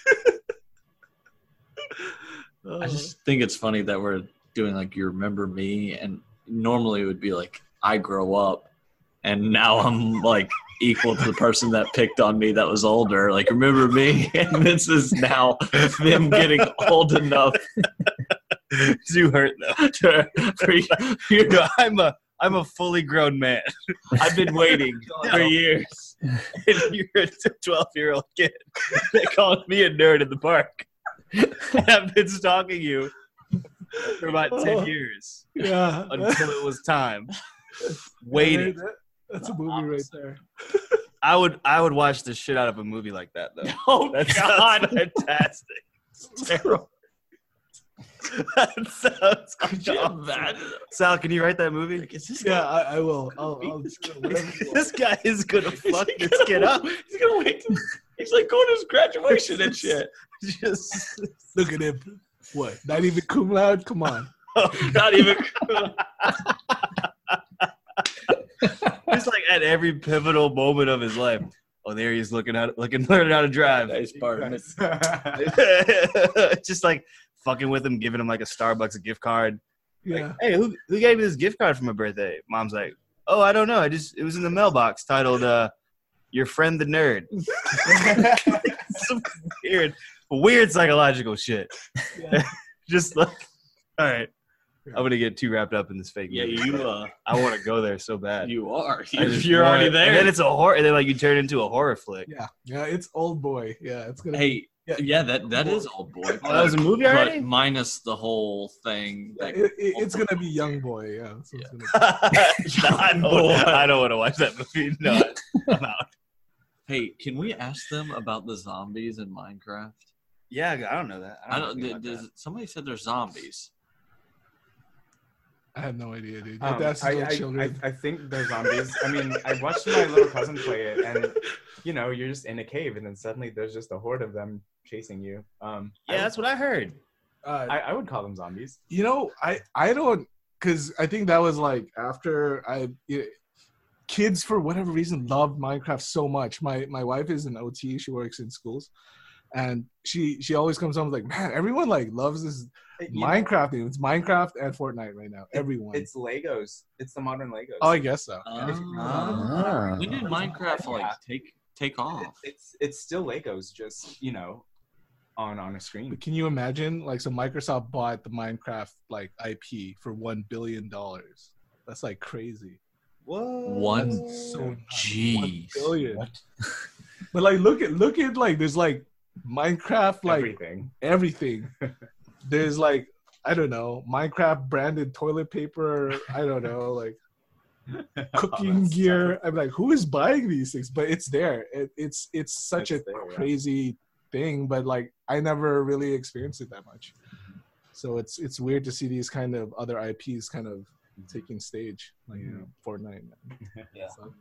G: I just think it's funny that we're doing like you remember me, and normally it would be like I grow up, and now I'm like equal to the person that picked on me that was older. Like remember me, and this is now them getting old enough
F: You hurt though.
G: to, for you.
F: You know, I'm a I'm a fully grown man.
G: I've been waiting for years.
F: And you're a twelve year old kid that called me a nerd in the park. And I've been stalking you for about ten years
I: yeah,
F: until it was time. Waiting.
I: That- that's a movie right there.
F: I would I would watch the shit out of a movie like that though.
G: Oh
F: That
G: God!
F: sounds fantastic. It's terrible. That sounds
G: Could you
F: awesome.
G: imagine?
F: Sal, can you write that movie?
G: Like, is this
I: Yeah, I, I will. I'll, I'll whatever you want.
F: This guy is gonna fuck
G: Is he
F: this kid
G: gonna-
F: up.
G: He's gonna wait. till- He's like going to his graduation and shit.
F: Just
I: Look at him. What? Not even cum laude? Come on.
G: Not even.
F: It's like at every pivotal moment of his life. Oh, there he is looking out, looking, learning how to drive.
G: Nice part.
F: Just like fucking with him, giving him like a Starbucks gift card. Like,
I: Yeah.
F: hey, who who gave me this gift card for my birthday? Mom's like, oh, I don't know. I just it was in the mailbox titled uh, "Your Friend the Nerd." Some weird, weird psychological shit.
I: Yeah.
F: Just like, all right, I'm gonna get too wrapped up in this fake.
G: Yeah,
F: movie.
G: you uh,
F: I want to go there so bad.
G: you are.
F: I just
G: You're
F: want
G: already
F: it.
G: there.
F: And then it's a horror. And then like you turn into a horror flick.
I: Yeah. Yeah. It's Old Boy. Yeah. It's gonna.
G: Hey,
I: Yeah.
G: yeah, that that is Old Boy.
F: Oh, that was a movie
G: but
F: already?
G: minus the whole thing.
I: Yeah,
G: That,
I: it, it, it's gonna be Young Boy. Yeah. So it's gonna
F: I don't, I don't want to watch that movie. No, I'm out.
G: hey, can we ask them about the zombies in Minecraft?
F: Yeah, I don't know that.
G: I
F: know
G: don't.
F: anything about
G: Does, somebody said they're zombies.
I: I have no idea, dude.
H: Um,
I: That's
H: I,
I: little
H: I,
I: children.
H: I, I think they're zombies. I mean, I watched my little cousin play it, and you know, you're just in a cave, and then suddenly there's just a horde of them chasing you. Um,
F: that. Yeah, that's what I heard.
I: uh,
H: I, I would call them zombies.
I: you know, I I don't because I think that was like after I you kids for whatever reason loved Minecraft so much. My my wife is an O T. She works in schools, and she she always comes home like, man, everyone like loves this
H: You know,
I: Minecraft. Dude. It's Minecraft and Fortnite right now. Everyone.
H: It's Legos. It's the modern Legos.
I: oh, I guess so.
G: Ah. When did Minecraft like
H: Yeah.
G: take take off?
H: It's it's still Legos, just you know, on on a screen.
I: But can you imagine like so Microsoft bought the Minecraft like I P for one billion dollars? That's like crazy.
G: One.
I: So nuts.
G: Jeez.
I: One billion. But like look at look at like there's like Minecraft like
H: Everything.
I: everything. There's like I don't know Minecraft branded toilet paper. I don't know like cooking
H: All that
I: gear.
H: stuff.
I: I'm like, who is buying these things? But it's there. It, it's it's such
H: It's
I: a
H: there, yeah.
I: crazy thing. But like I never really experienced it that much. So it's it's weird to see these kind of other I Ps kind of taking stage, like you know, Fortnite.
F: Yeah.
I: So,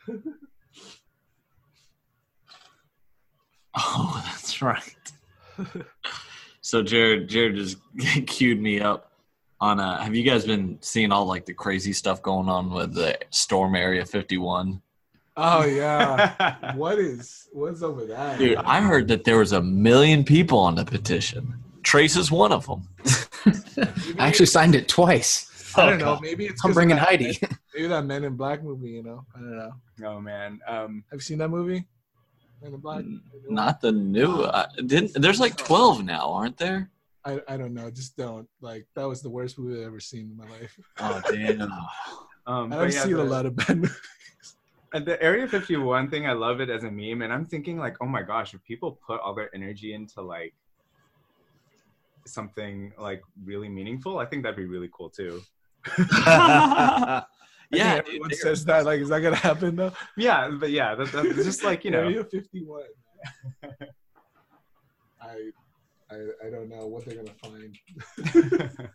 G: Oh, that's right. So Jared, Jared just queued me up on. Uh, have you guys been seeing all like the crazy stuff going on with the Storm Area fifty-one?
I: oh yeah. What is what's up with that?
G: Dude, I heard that there was a million people on the petition. Trace is one of them.
E: I actually signed it twice.
I: I don't know. Maybe it's
E: I'm
I: 'cause of
E: bringing
I: that-
E: Heidi.
I: Maybe that Men in Black movie. You know, I don't know.
H: Oh man. Um,
I: Have you seen that movie? Men in Black.
G: Not the new. Uh, didn't there's like twelve now, aren't there?
I: I, I don't know. Just don't like. That was the worst movie I've ever seen in my life.
G: Oh damn.
H: um,
I: I
H: but
I: have
H: yeah,
I: seen
H: the,
I: a lot of bad movies.
H: and the Area fifty-one thing, I love it as a meme, and I'm thinking like, oh my gosh, if people put all their energy into like something like really meaningful, I think that'd be really cool too.
I: I
G: Yeah,
I: think everyone says that. Like, is that gonna happen though?
H: Yeah, but yeah, that, that's just like you know,
I: Area fifty-one. I, I I don't know what they're gonna find.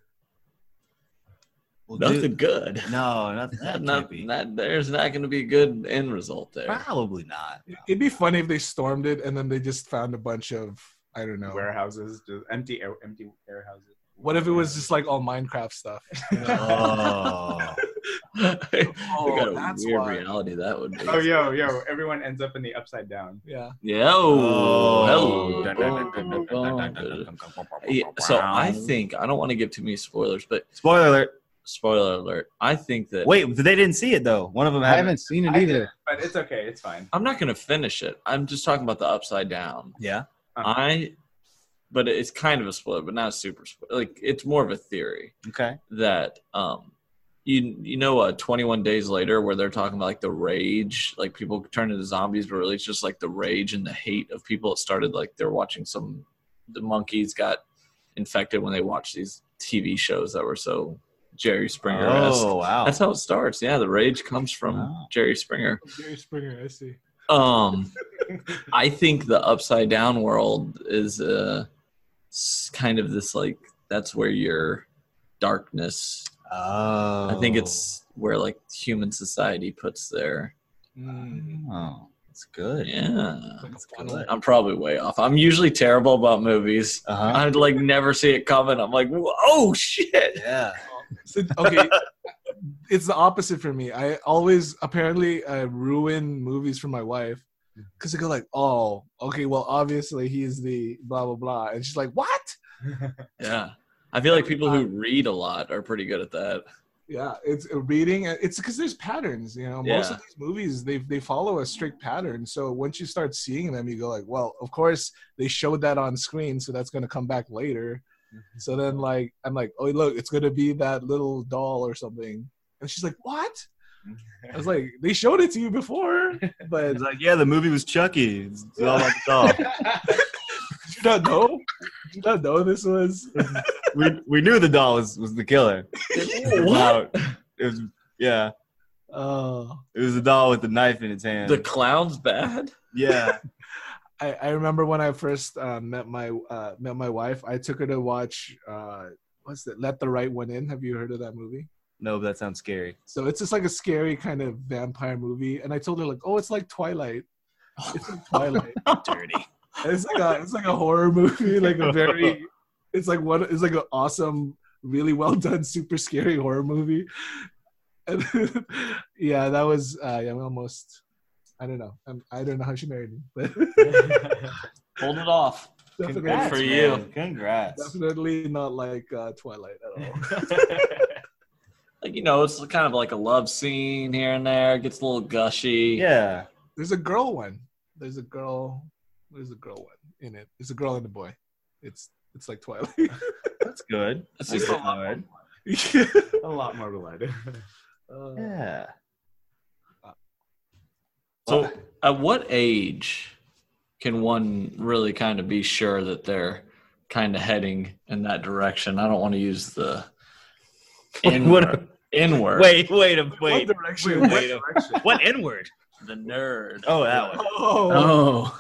F: Well,
G: Nothing
F: dude,
G: good.
F: no, not, that
G: Not,
F: can't
G: not,
F: be.
G: not- there's not going to be a good end result there.
F: Probably not.
I: It'd be funny if they stormed it and then they just found a bunch of I don't know.
H: Warehouses, just empty, air, empty warehouses.
I: What if it was just like all Minecraft stuff?
F: Oh.
G: we got a
I: that's
G: weird
I: why.
G: reality that would be.
H: Oh, yo, yo! Everyone ends up in the upside down.
I: Yeah.
G: Yeah.
F: Oh.
G: Hello. Yeah, so I think I don't want to give too many spoilers, but
F: Spoiler alert.
G: spoiler alert. I think that
F: Wait, they didn't see it though. One of them
E: I
F: hadn't.
E: haven't seen it
H: I
E: either.
H: did, but it's okay. It's fine.
G: I'm not going to finish it. I'm just talking about the upside down.
F: Yeah.
G: I, but it's kind of a spoiler, but not super spoiler. Like it's more of a theory
F: Okay.
G: that um, you you know, uh, twenty-one Days Later, where they're talking about like the rage, like people turn into zombies, but really it's just like the rage and the hate of people. It started like they're watching some the monkeys got infected when they watched these T V shows that were so Jerry Springer-esque.
F: Oh wow.
G: That's how it starts. Yeah, the rage comes from
F: Wow.
G: Jerry Springer.
I: Jerry Springer, I see.
G: Um, I think the upside down world is uh, s- kind of this like that's where your darkness.
F: Oh.
G: I think it's where like human society puts their.
I: Mm.
F: Oh, that's good.
G: Yeah,
I: Like a
F: That's
I: funnel.
F: good.
G: I'm probably way off. I'm usually terrible about movies.
F: Uh huh.
G: I'd like never see it coming. I'm like, oh shit.
F: Yeah.
I: So, okay, it's the opposite for me. I always apparently uh, ruin movies for my wife because I go like, "Oh, okay, well, obviously he's the blah blah blah," and she's like, "What?"
G: Yeah, I feel like people who read a lot are pretty good at that.
I: Yeah, it's uh, reading. It's because there's patterns. You know, most
G: Yeah.
I: of these movies they they follow a strict pattern. So once you start seeing them, you go like, "Well, of course they showed that on screen, so that's going to come back later." So then, like, I'm like, "Oh, look, it's going to be that little doll or something," and she's like, "What?" I was like, "They showed it to you before, but
F: It's like, yeah, the movie was Chucky. It's all about the doll.
I: did you not know? Did you not know this was?"
F: we we knew the doll was, was the killer.
G: What?
F: It was yeah.
I: Oh,
F: It was a doll with a knife in its hand.
G: The clown's bad.
F: yeah.
I: I, I remember when I first uh, met my uh, met my wife. I took her to watch uh, what's that? Let the Right One In. Have you heard of that movie?
F: No, but that sounds scary.
I: So it's just like a scary kind of vampire movie. And I told her like, "Oh, it's like Twilight. It's like Twilight.
F: Dirty.
I: It's like a it's like a horror movie. Like a very. It's like one. It's like an awesome, really well done, super scary horror movie. And yeah, that was. Uh, yeah, I'm almost. I don't know. I'm, I don't know how she married me, but
G: Hold it off.
I: definitely,
G: Congrats, for
F: man.
G: you.
F: Congrats.
I: definitely not like uh, Twilight at all.
G: Like, you know, it's kind of like a love scene here and there. It gets a little gushy.
F: Yeah.
I: There's a girl one. There's a girl. There's a girl one in it. There's a girl and a boy. It's it's like Twilight.
F: That's good.
G: It's
F: That's
G: just a
F: hard.
H: A lot more related.
I: Uh,
F: Yeah.
G: So, at what age can one really kind of be sure that they're kind of heading in that direction? I don't want to use the inward. inward.
F: Wait, wait, a- wait.
I: What direction?
F: Wait,
I: What
F: wait, a-
I: direction?
F: What N word?
G: The nerd.
F: Oh, that one.
I: Oh,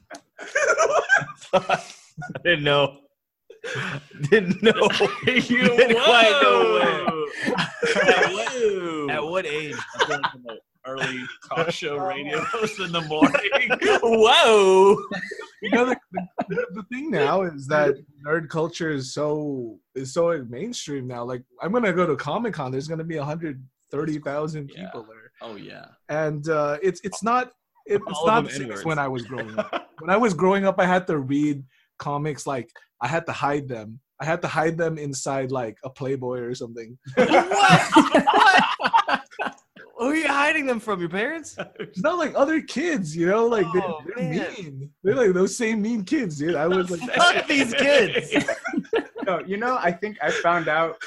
E: Oh,
F: I didn't know. Didn't know.
G: You
F: Didn't quite know
G: Whoa.
F: At what age?
G: I feel like I'm an early talk show radio host in the morning. Whoa.
I: you know the, the, the thing now is that nerd culture is so is so mainstream now. Like I'm gonna go to Comic Con. There's gonna be one hundred thirty thousand
G: Yeah.
I: people there,
G: Oh, yeah.
I: and uh, it's it's not it, it's
F: All of
I: not
F: them
I: the same as
F: N-words.
I: when I was growing up. When I was growing up, I had to read comics like I had to hide them. I had to hide them inside like a Playboy or something.
F: Who are you hiding them from? Your parents?
I: It's not like other kids, you know, like they're,
F: Oh,
I: they're
F: man.
I: mean. They're like those same mean kids, dude. I was like,
F: Fuck these kids.
H: No, you know, I think I found out.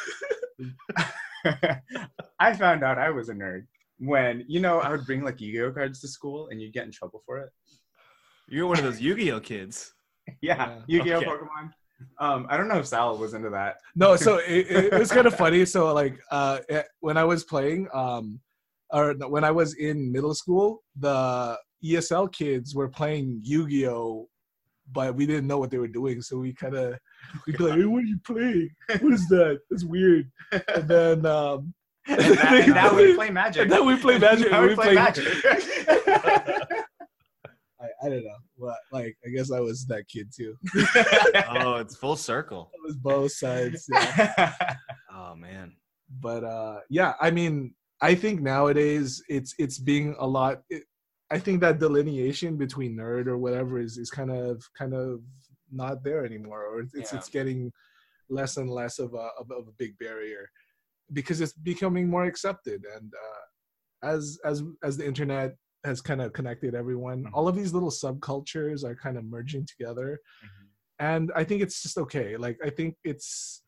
H: I found out I was a nerd when, you know, I would bring like Yu-Gi-Oh cards to school and you'd get in trouble for it.
F: You're one of those Yu-Gi-Oh kids.
H: Yeah,
I: Yeah.
H: Yu-Gi-Oh
F: Okay.
H: Pokemon. Um, I don't know if Sal was into that.
I: no. So it, it, it was kind of funny. So like uh, eh, when I was playing, um, or no, when I was in middle school, the E S L kids were playing Yu-Gi-Oh, but we didn't know what they were doing, so we kind of we'd be like, "Hey, what are you playing? What is that? That's weird." And then um,
H: And now, and now we play Magic.
I: And then we play Magic.
H: Now
I: and
H: we,
I: we
H: play,
I: play
H: Magic.
I: I, I don't know, but like I guess I was that kid too.
F: Oh, it's full circle.
I: It was both sides. Yeah.
F: Oh man.
I: But uh, yeah, I mean, I think nowadays it's it's being a lot. It, I think that delineation between nerd or whatever is is kind of kind of not there anymore, or it's
H: Yeah.
I: it's getting less and less of a of, of a big barrier because it's becoming more accepted. And uh, as as as the internet has kind of connected everyone,
H: Mhm.
I: all of these little subcultures are kind of merging together,
H: Mhm.
I: and I think it's just okay. Like I think it's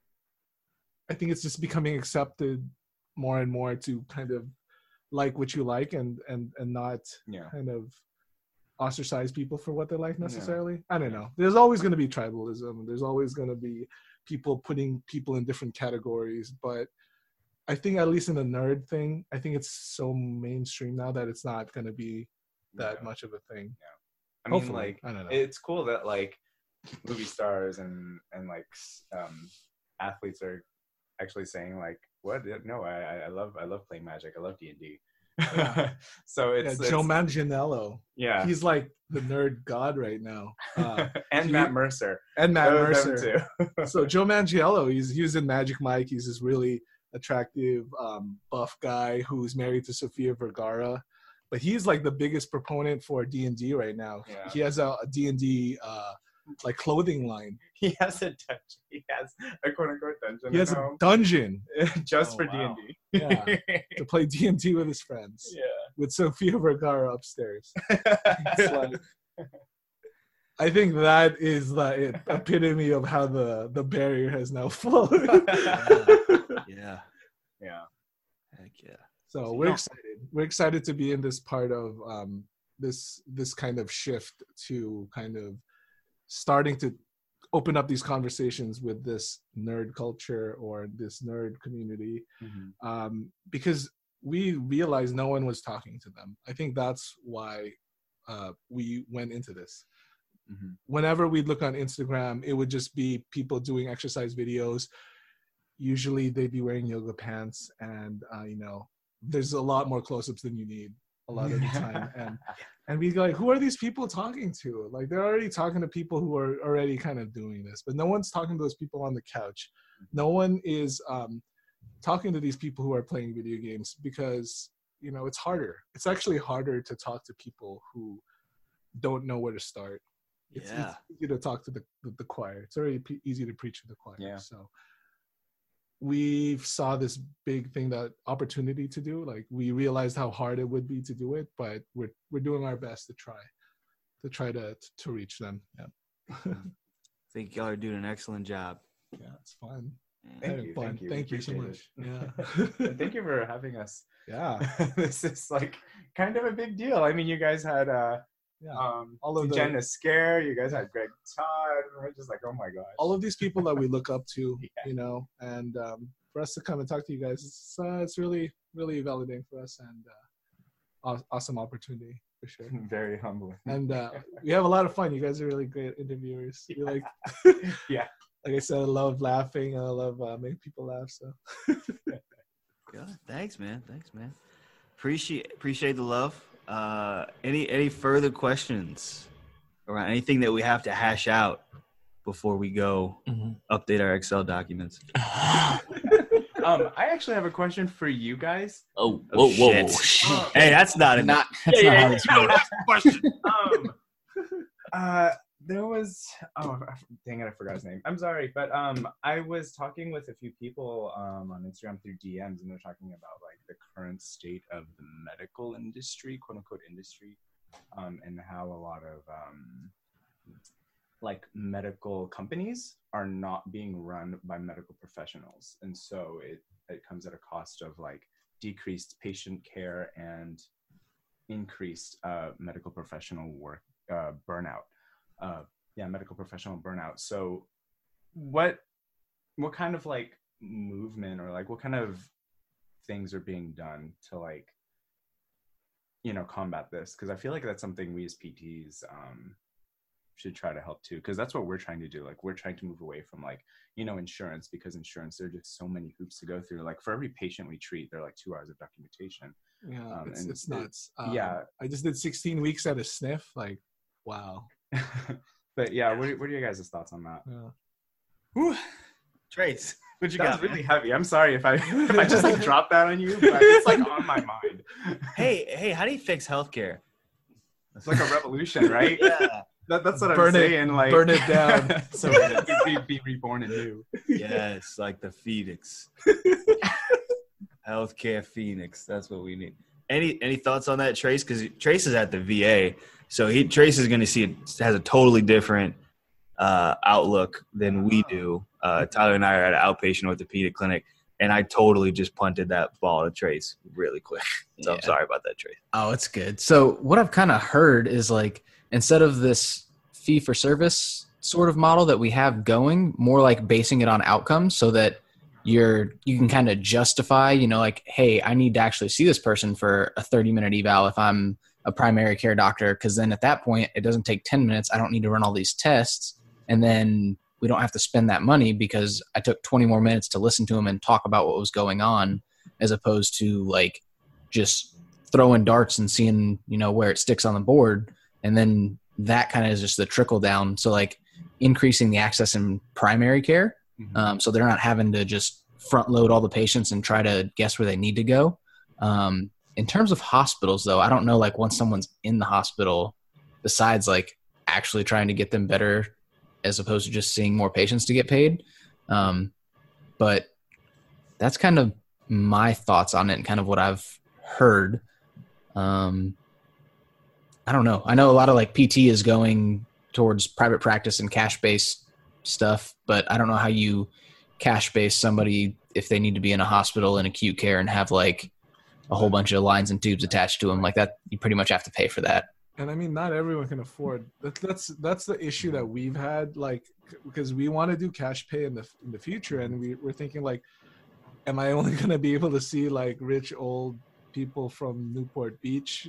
I: I think it's just becoming accepted more and more to kind of like what you like and and and not
H: Yeah.
I: kind of ostracize people for what they like
H: Yeah.
I: necessarily. I don't know. There's always going to be tribalism. There's always going to be people putting people in different categories. But I think at least in the nerd thing, I think it's so mainstream now that it's not going to be that
H: Yeah.
I: much of a thing.
H: I mean,
I: Hopefully.
H: like,
I: I don't know.
H: it's cool that like movie stars and and like s- um, athletes are actually saying like, "What? No, I I- I love I love playing Magic. I love D and D." So
I: Yeah,
H: it's,
I: Joe
H: it's
I: Manganiello.
H: yeah,
I: He's like the nerd god right now. Uh,
H: and
I: he-
H: Matt Mercer.
I: and Matt
H: Those- them
I: Mercer.
H: too.
I: So Joe Manganiello, he's he was in Magic Mike. He's this really attractive, um, buff guy who's married to Sofia Vergara, but he's like the biggest proponent for D and D right now.
H: Yeah.
I: He has a, a D and D uh, like clothing line.
H: He has a dungeon. He has a quote unquote dungeon.
I: He has
H: at
I: a
H: home
I: dungeon
H: just
I: Oh,
H: for D
I: wow.
H: and D.
I: Yeah. to play D and D with his friends
H: Yeah.
I: with Sofia Vergara upstairs. It's like, I think that is the epitome of how the, the barrier has now fallen.
F: Yeah.
H: Yeah.
F: Heck yeah.
I: So we're
H: No.
I: excited. We're excited to be in this part of um, this this kind of shift to kind of starting to open up these conversations with this nerd culture or this nerd community,
H: Mhm.
I: um, because we realized no one was talking to them. I think that's why uh, we went into this.
H: Mhm.
I: Whenever we'd look on Instagram, it would just be people doing exercise videos. Usually they'd be wearing yoga pants, and uh, you know, there's a lot more close-ups than you need a lot of the time. And and we go like, who are these people talking to? Like they're already talking to people who are already kind of doing this, but no one's talking to those people on the couch. No one is um, talking to these people who are playing video games because, you know, it's harder. It's actually harder to talk to people who don't know where to start. It's,
F: Yeah.
I: it's easy to talk to the, the, the choir. It's very p- easy to preach to the choir.
H: Yeah.
I: So we saw this big thing, that opportunity to do. Like we realized how hard it would be to do it, but we're we're doing our best to try, to try to to reach them. Yeah.
F: I think y'all are doing an excellent job.
I: Yeah, it's fun.
H: Thank
I: Having
H: you.
I: fun.
H: Thank you.
I: Thank you so
H: Appreciate
I: much.
H: it.
I: Yeah.
H: And thank you for having us.
I: Yeah.
H: This is like kind of a big deal. I mean, you guys had uh,
I: Yeah.
H: um,
I: All of the-
H: Jenna Scare. You guys had Greg Todd. We're just like, oh my gosh.
I: All of these people that we look up to,
H: Yeah.
I: you know, and um, for us to come and talk to you guys, it's uh, it's really really validating for us, and uh, aw- awesome opportunity for sure.
H: Very humbling.
I: And uh, we have a lot of fun. You guys are really great interviewers. You like,
H: Yeah.
I: like I said, I love laughing and I love uh, making people laugh. So
F: Yeah. Thanks, man. Thanks, man. Appreciate appreciate the love. Uh, any any further questions around anything that we have to hash out before we go
G: Mhm.
F: update our Excel documents?
H: Um, I actually have a question for you guys.
G: Oh,
F: Oh,
G: whoa, whoa,
F: shit.
G: whoa, shit.
F: Hey, that's not a
E: Not, that's not how this works.
H: um, uh, there was oh I- dang it, I forgot his name. I'm sorry, but um, I was talking with a few people um on Instagram through D Ms, and they're talking about like the current state of the medical industry, quote unquote industry, um, and how a lot of um, like medical companies are not being run by medical professionals, and so it it comes at a cost of like decreased patient care and increased uh, medical professional work uh, burnout. Uh, yeah, medical professional burnout. So, what what kind of like movement or like what kind of things are being done to like you know, combat this, because I feel like that's something we as P Ts um, should try to help too, because that's what we're trying to do. Like we're trying to move away from like, you know, insurance, because insurance, there are just so many hoops to go through. Like for every patient we treat, there are like two hours of documentation.
I: Yeah,
H: Um,
I: it's,
H: and
I: it's
H: it-
I: nuts. Um,
H: yeah.
I: I just did sixteen weeks at a sniff. Like, wow.
H: But yeah, what are, what are your guys' thoughts on that?
I: Yeah.
F: Whew. Trace, what you
H: That was
F: got?
H: really heavy. I'm sorry if I if I just like dropped that on you, but it's like on my mind.
F: Hey, hey, how do you fix healthcare?
H: It's like a revolution, right?
F: Yeah.
H: That, that's what
I: Burn
H: I'm
I: it-
H: saying. Like
I: burn it down.
H: so we be, be reborn anew.
F: Yes, like the phoenix. Healthcare phoenix. That's what we need. Any any thoughts on that, Trace? Because Trace is at the V A, so he Trace is going to see it has a totally different uh, outlook than we do. Uh, Tyler and I are at an outpatient orthopedic clinic, and I totally just punted that ball to Trace really quick. So I'm
E: Yeah.
F: sorry about that, Trace.
E: Oh, it's good. So what I've kind of heard is like, instead of this fee for service sort of model that we have going, more like basing it on outcomes, so that you're, you can kind of justify, you know, like, hey, I need to actually see this person for a thirty minute eval if I'm a primary care doctor. Cause then at that point, it doesn't take ten minutes. I don't need to run all these tests. And then we don't have to spend that money because I took twenty more minutes to listen to him and talk about what was going on, as opposed to like just throwing darts and seeing, you know, where it sticks on the board. And then that kind of is just the trickle down. So like increasing the access in primary care.
H: Mhm.
E: Um, so they're not having to just front load all the patients and try to guess where they need to go. Um, in terms of hospitals though, I don't know, like once someone's in the hospital, besides like actually trying to get them better as opposed to just seeing more patients to get paid. Um, but that's kind of my thoughts on it and kind of what I've heard. Um, I don't know. I know a lot of like P T is going towards private practice and cash-based stuff, but I don't know how you cash-base somebody if they need to be in a hospital in acute care and have like a whole bunch of lines and tubes attached to them like that. You pretty much have to pay for that.
I: And I mean, not everyone can afford. That, that's that's the issue that we've had, like, because we want to do cash pay in the in the future, and we, we're thinking like, am I only gonna be able to see like rich old people from Newport Beach,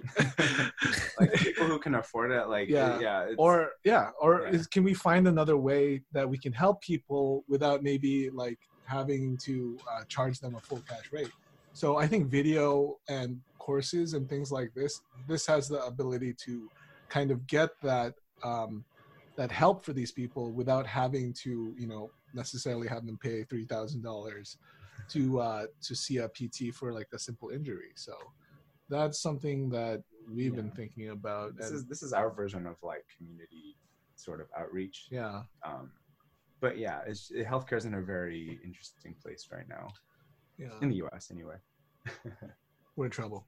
H: Like people who can afford it, like
I: Yeah.
H: yeah, it's,
I: or yeah, or
H: Yeah.
I: is, can we find another way that we can help people without maybe like having to uh, charge them a full cash rate? So I think video and courses and things like this, this has the ability to kind of get that um, that help for these people without having to, you know, necessarily have them pay three thousand dollars to uh, to see a P T for like a simple injury. So that's something that we've been thinking about.
H: this
I: and-
H: is this is our version of like community sort of outreach.
I: yeah.
H: Um, but yeah, it's, healthcare is in a very interesting place right now
I: Yeah.
H: in the U S anyway.
I: We're in trouble.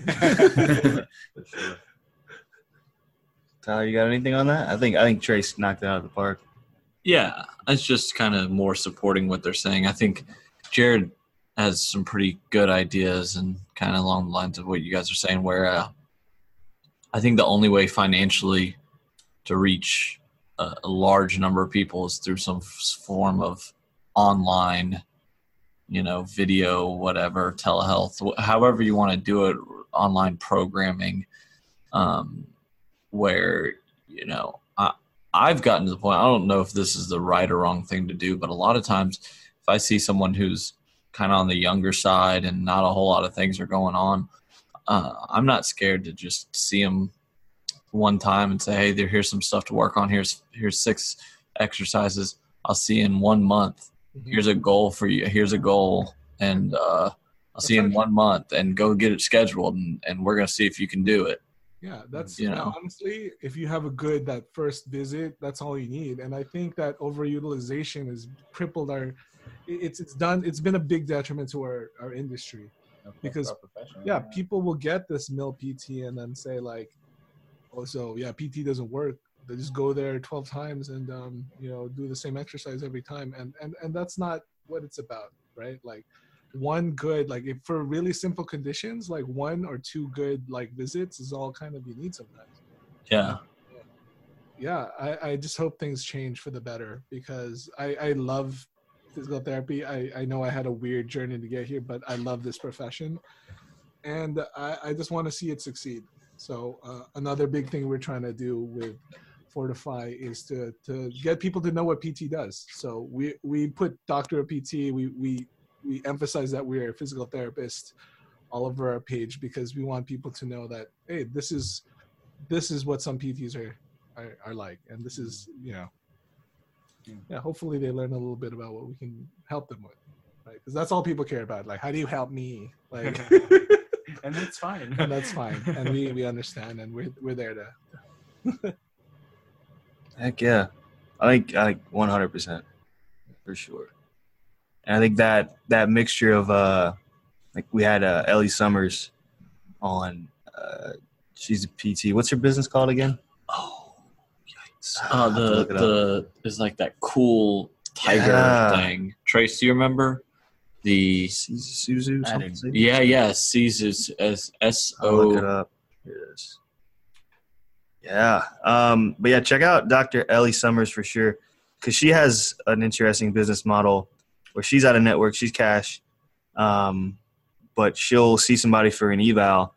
F: Tyler, you got anything on that? I think I think Trace knocked it out of the park.
G: Yeah, it's just kind of more supporting what they're saying. I think Jared has some pretty good ideas and kind of along the lines of what you guys are saying, where uh, I think the only way financially to reach a, a large number of people is through some f- form of online, you know, video, whatever, telehealth, wh- however you want to do it, online programming, um, where, you know, I, I've gotten to the point, I don't know if this is the right or wrong thing to do, but a lot of times if I see someone who's kind of on the younger side and not a whole lot of things are going on, uh, I'm not scared to just see them one time and say, hey, there, here's some stuff to work on. Here's, here's six exercises. I'll see you in one month. Here's a goal for you. Here's a goal. And uh, I'll see you in one month and go get it scheduled. And, and we're going to see if you can do it.
I: Yeah, that's
G: You know.
I: honestly, if you have a good that first visit, that's all you need. And I think that overutilization has crippled our. It's it's done. It's been a big detriment to our our industry, because yeah, people will get this mill P T and then say like, oh, so yeah, P T doesn't work. They just go there twelve times and um, you know, do the same exercise every time, and and and that's not what it's about, right? Like, one good, like if for really simple conditions, like one or two good like visits is all kind of you need sometimes.
G: Yeah.
I: Yeah, I, I just hope things change for the better, because I, I love physical therapy. I, I know I had a weird journey to get here, but I love this profession. and I, I just want to see it succeed. So uh, another big thing we're trying to do with Fortify is to to get people to know what P T does. So we we put doctor of P T. We we we emphasize that we're a physical therapist all over our page because we want people to know that, hey, this is this is what some P Ts are are, are like, and this is, you know, yeah. Hopefully they learn a little bit about what we can help them with, right? Because that's all people care about. Like, how do you help me? Like,
H: and that's fine.
I: And that's fine, and we we understand, and we're we're there to.
F: Heck yeah, I think I think one hundred percent for sure. And I think that that mixture of uh, like we had uh, Ellie Summers on. Uh, she's a P T. What's her business called again?
G: Oh, yikes!
F: I
G: Uh,
F: have to
G: the
F: look it up.
G: the is like that cool tiger
F: Yeah.
G: thing. Trace, do you remember the?
F: Suzu.
G: I
F: something?
G: didn't- Yeah, yeah. Caesar's S S
F: I'll look it
G: O.
F: up. Here it is. Yeah. Um, but yeah, check out Doctor Ellie Summers for sure, because she has an interesting business model where she's out of network, she's cash, um, but she'll see somebody for an eval,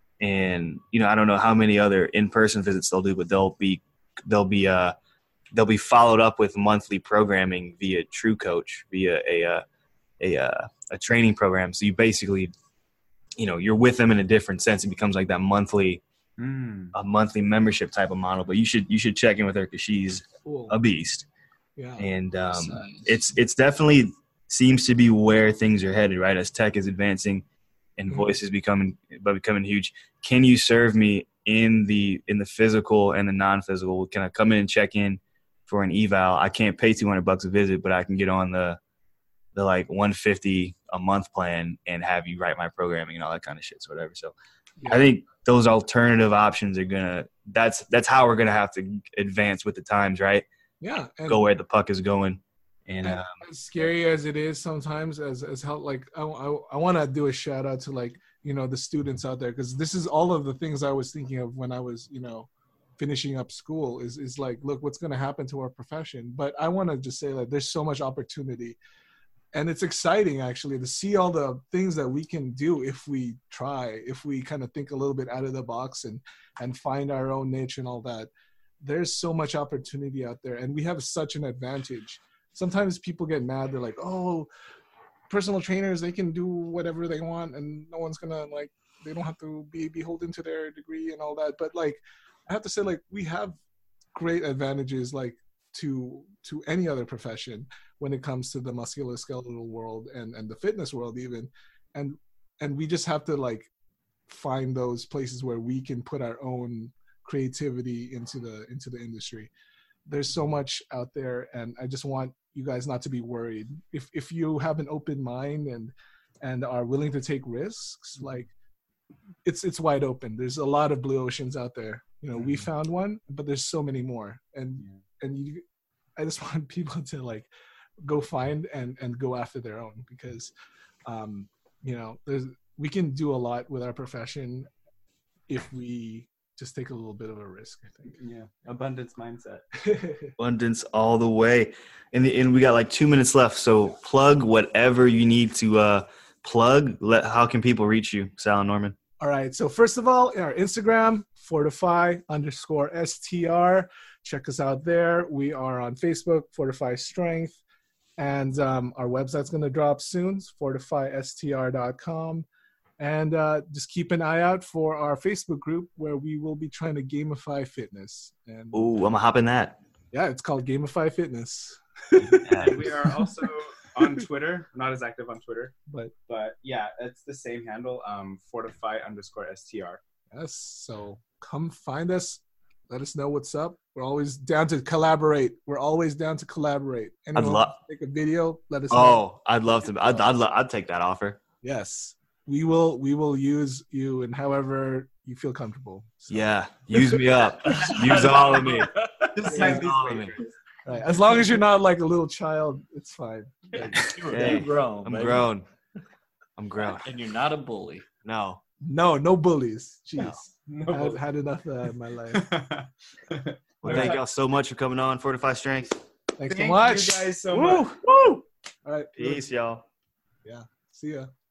F: and you know I don't know how many other in-person visits they'll do, but they'll be they'll be uh, they'll be followed up with monthly programming via True Coach, via a a a, uh, a training program. So you basically, you know, you're with them in a different sense. It becomes like that monthly.
H: Mm.
F: A monthly membership type of model, but you should you should check in with her because she's
I: Cool.
F: a beast,
I: Yeah.
F: and um,
G: Nice.
F: it's it's definitely seems to be where things are headed, right? As tech is advancing and
I: Mhm.
F: voice is becoming but becoming huge. Can you serve me in the in the physical and the non-physical? Can I come in and check in for an eval? I can't pay two hundred bucks a visit, but I can get on the the like one fifty a month plan and have you write my programming and all that kind of shit, so whatever. So I think those alternative options are gonna. That's that's how we're gonna have to advance with the times, right?
I: Yeah. And,
F: Go where the puck is going, and
I: and
F: um,
I: as scary as it is sometimes, as as how like I I, I want to do a shout out to like you know the students out there, because this is all of the things I was thinking of when I was you know finishing up school. Is is like, look, what's going to happen to our profession? But I want to just say that there's so much opportunity. And it's exciting, actually, to see all the things that we can do if we try, if we kind of think a little bit out of the box and, and find our own niche and all that. There's so much opportunity out there, and we have such an advantage. Sometimes people get mad. They're like, oh, personal trainers, they can do whatever they want, and no one's going to, like, they don't have to be beholden to their degree and all that. But, like, I have to say, like, we have great advantages, like, to to any other profession when it comes to the musculoskeletal world and and the fitness world even, and and we just have to like find those places where we can put our own creativity into the into the industry. There's so much out there, and I just want you guys not to be worried. If if you have an open mind and and are willing to take risks, like it's it's wide open. There's a lot of blue oceans out there. You know, we found one, but there's so many more, and and you, I just want people to like go find and and go after their own, because um you know there's we can do a lot with our profession if we just take a little bit of a risk, I think.
H: Yeah, abundance mindset.
F: abundance all the way. And the, and we got like two minutes left, so plug whatever you need to uh, plug. Let how can people reach you, Sal and Norman?
I: All right, so first of all, our Instagram, Fortify underscore S T R. Check us out there. We are on Facebook, Fortify Strength. And um, our website's going to drop soon, fortify S T R dot com. And uh, just keep an eye out for our Facebook group where we will be trying to gamify fitness. And
F: Ooh, I'm going to hop in that.
I: yeah, it's called Gamify Fitness.
H: We are also on Twitter. I'm not as active on Twitter,
I: But
H: but yeah, it's the same handle, um, Fortify underscore S T R.
I: yes, so come find us. Let us know what's up. We're always down to collaborate. We're always down to collaborate. Anyone
F: lo-
I: take a video, let us know.
F: Oh, I'd love to. I'd, I'd, lo- I'd take that offer.
I: Yes, we will. We will use you in however you feel comfortable. So,
F: Yeah, use me up. Use all of me.
H: Just
F: Yeah,
H: sign these
F: all of me.
H: waivers.
I: right. As long as you're not like a little child, it's fine.
F: Yeah,
G: You're grown.
F: I'm
G: baby.
F: grown. I'm grown.
G: And you're not a bully.
F: No.
I: No, no bullies. Jeez,
H: No.
I: I had, had enough of that in my life.
F: Well, thank y'all so much for coming on Fortify Strength.
I: Thanks
H: Thank
I: so much.
H: you guys so
F: Woo,
H: much.
F: woo.
I: All right.
F: Peace, y'all.
I: See ya.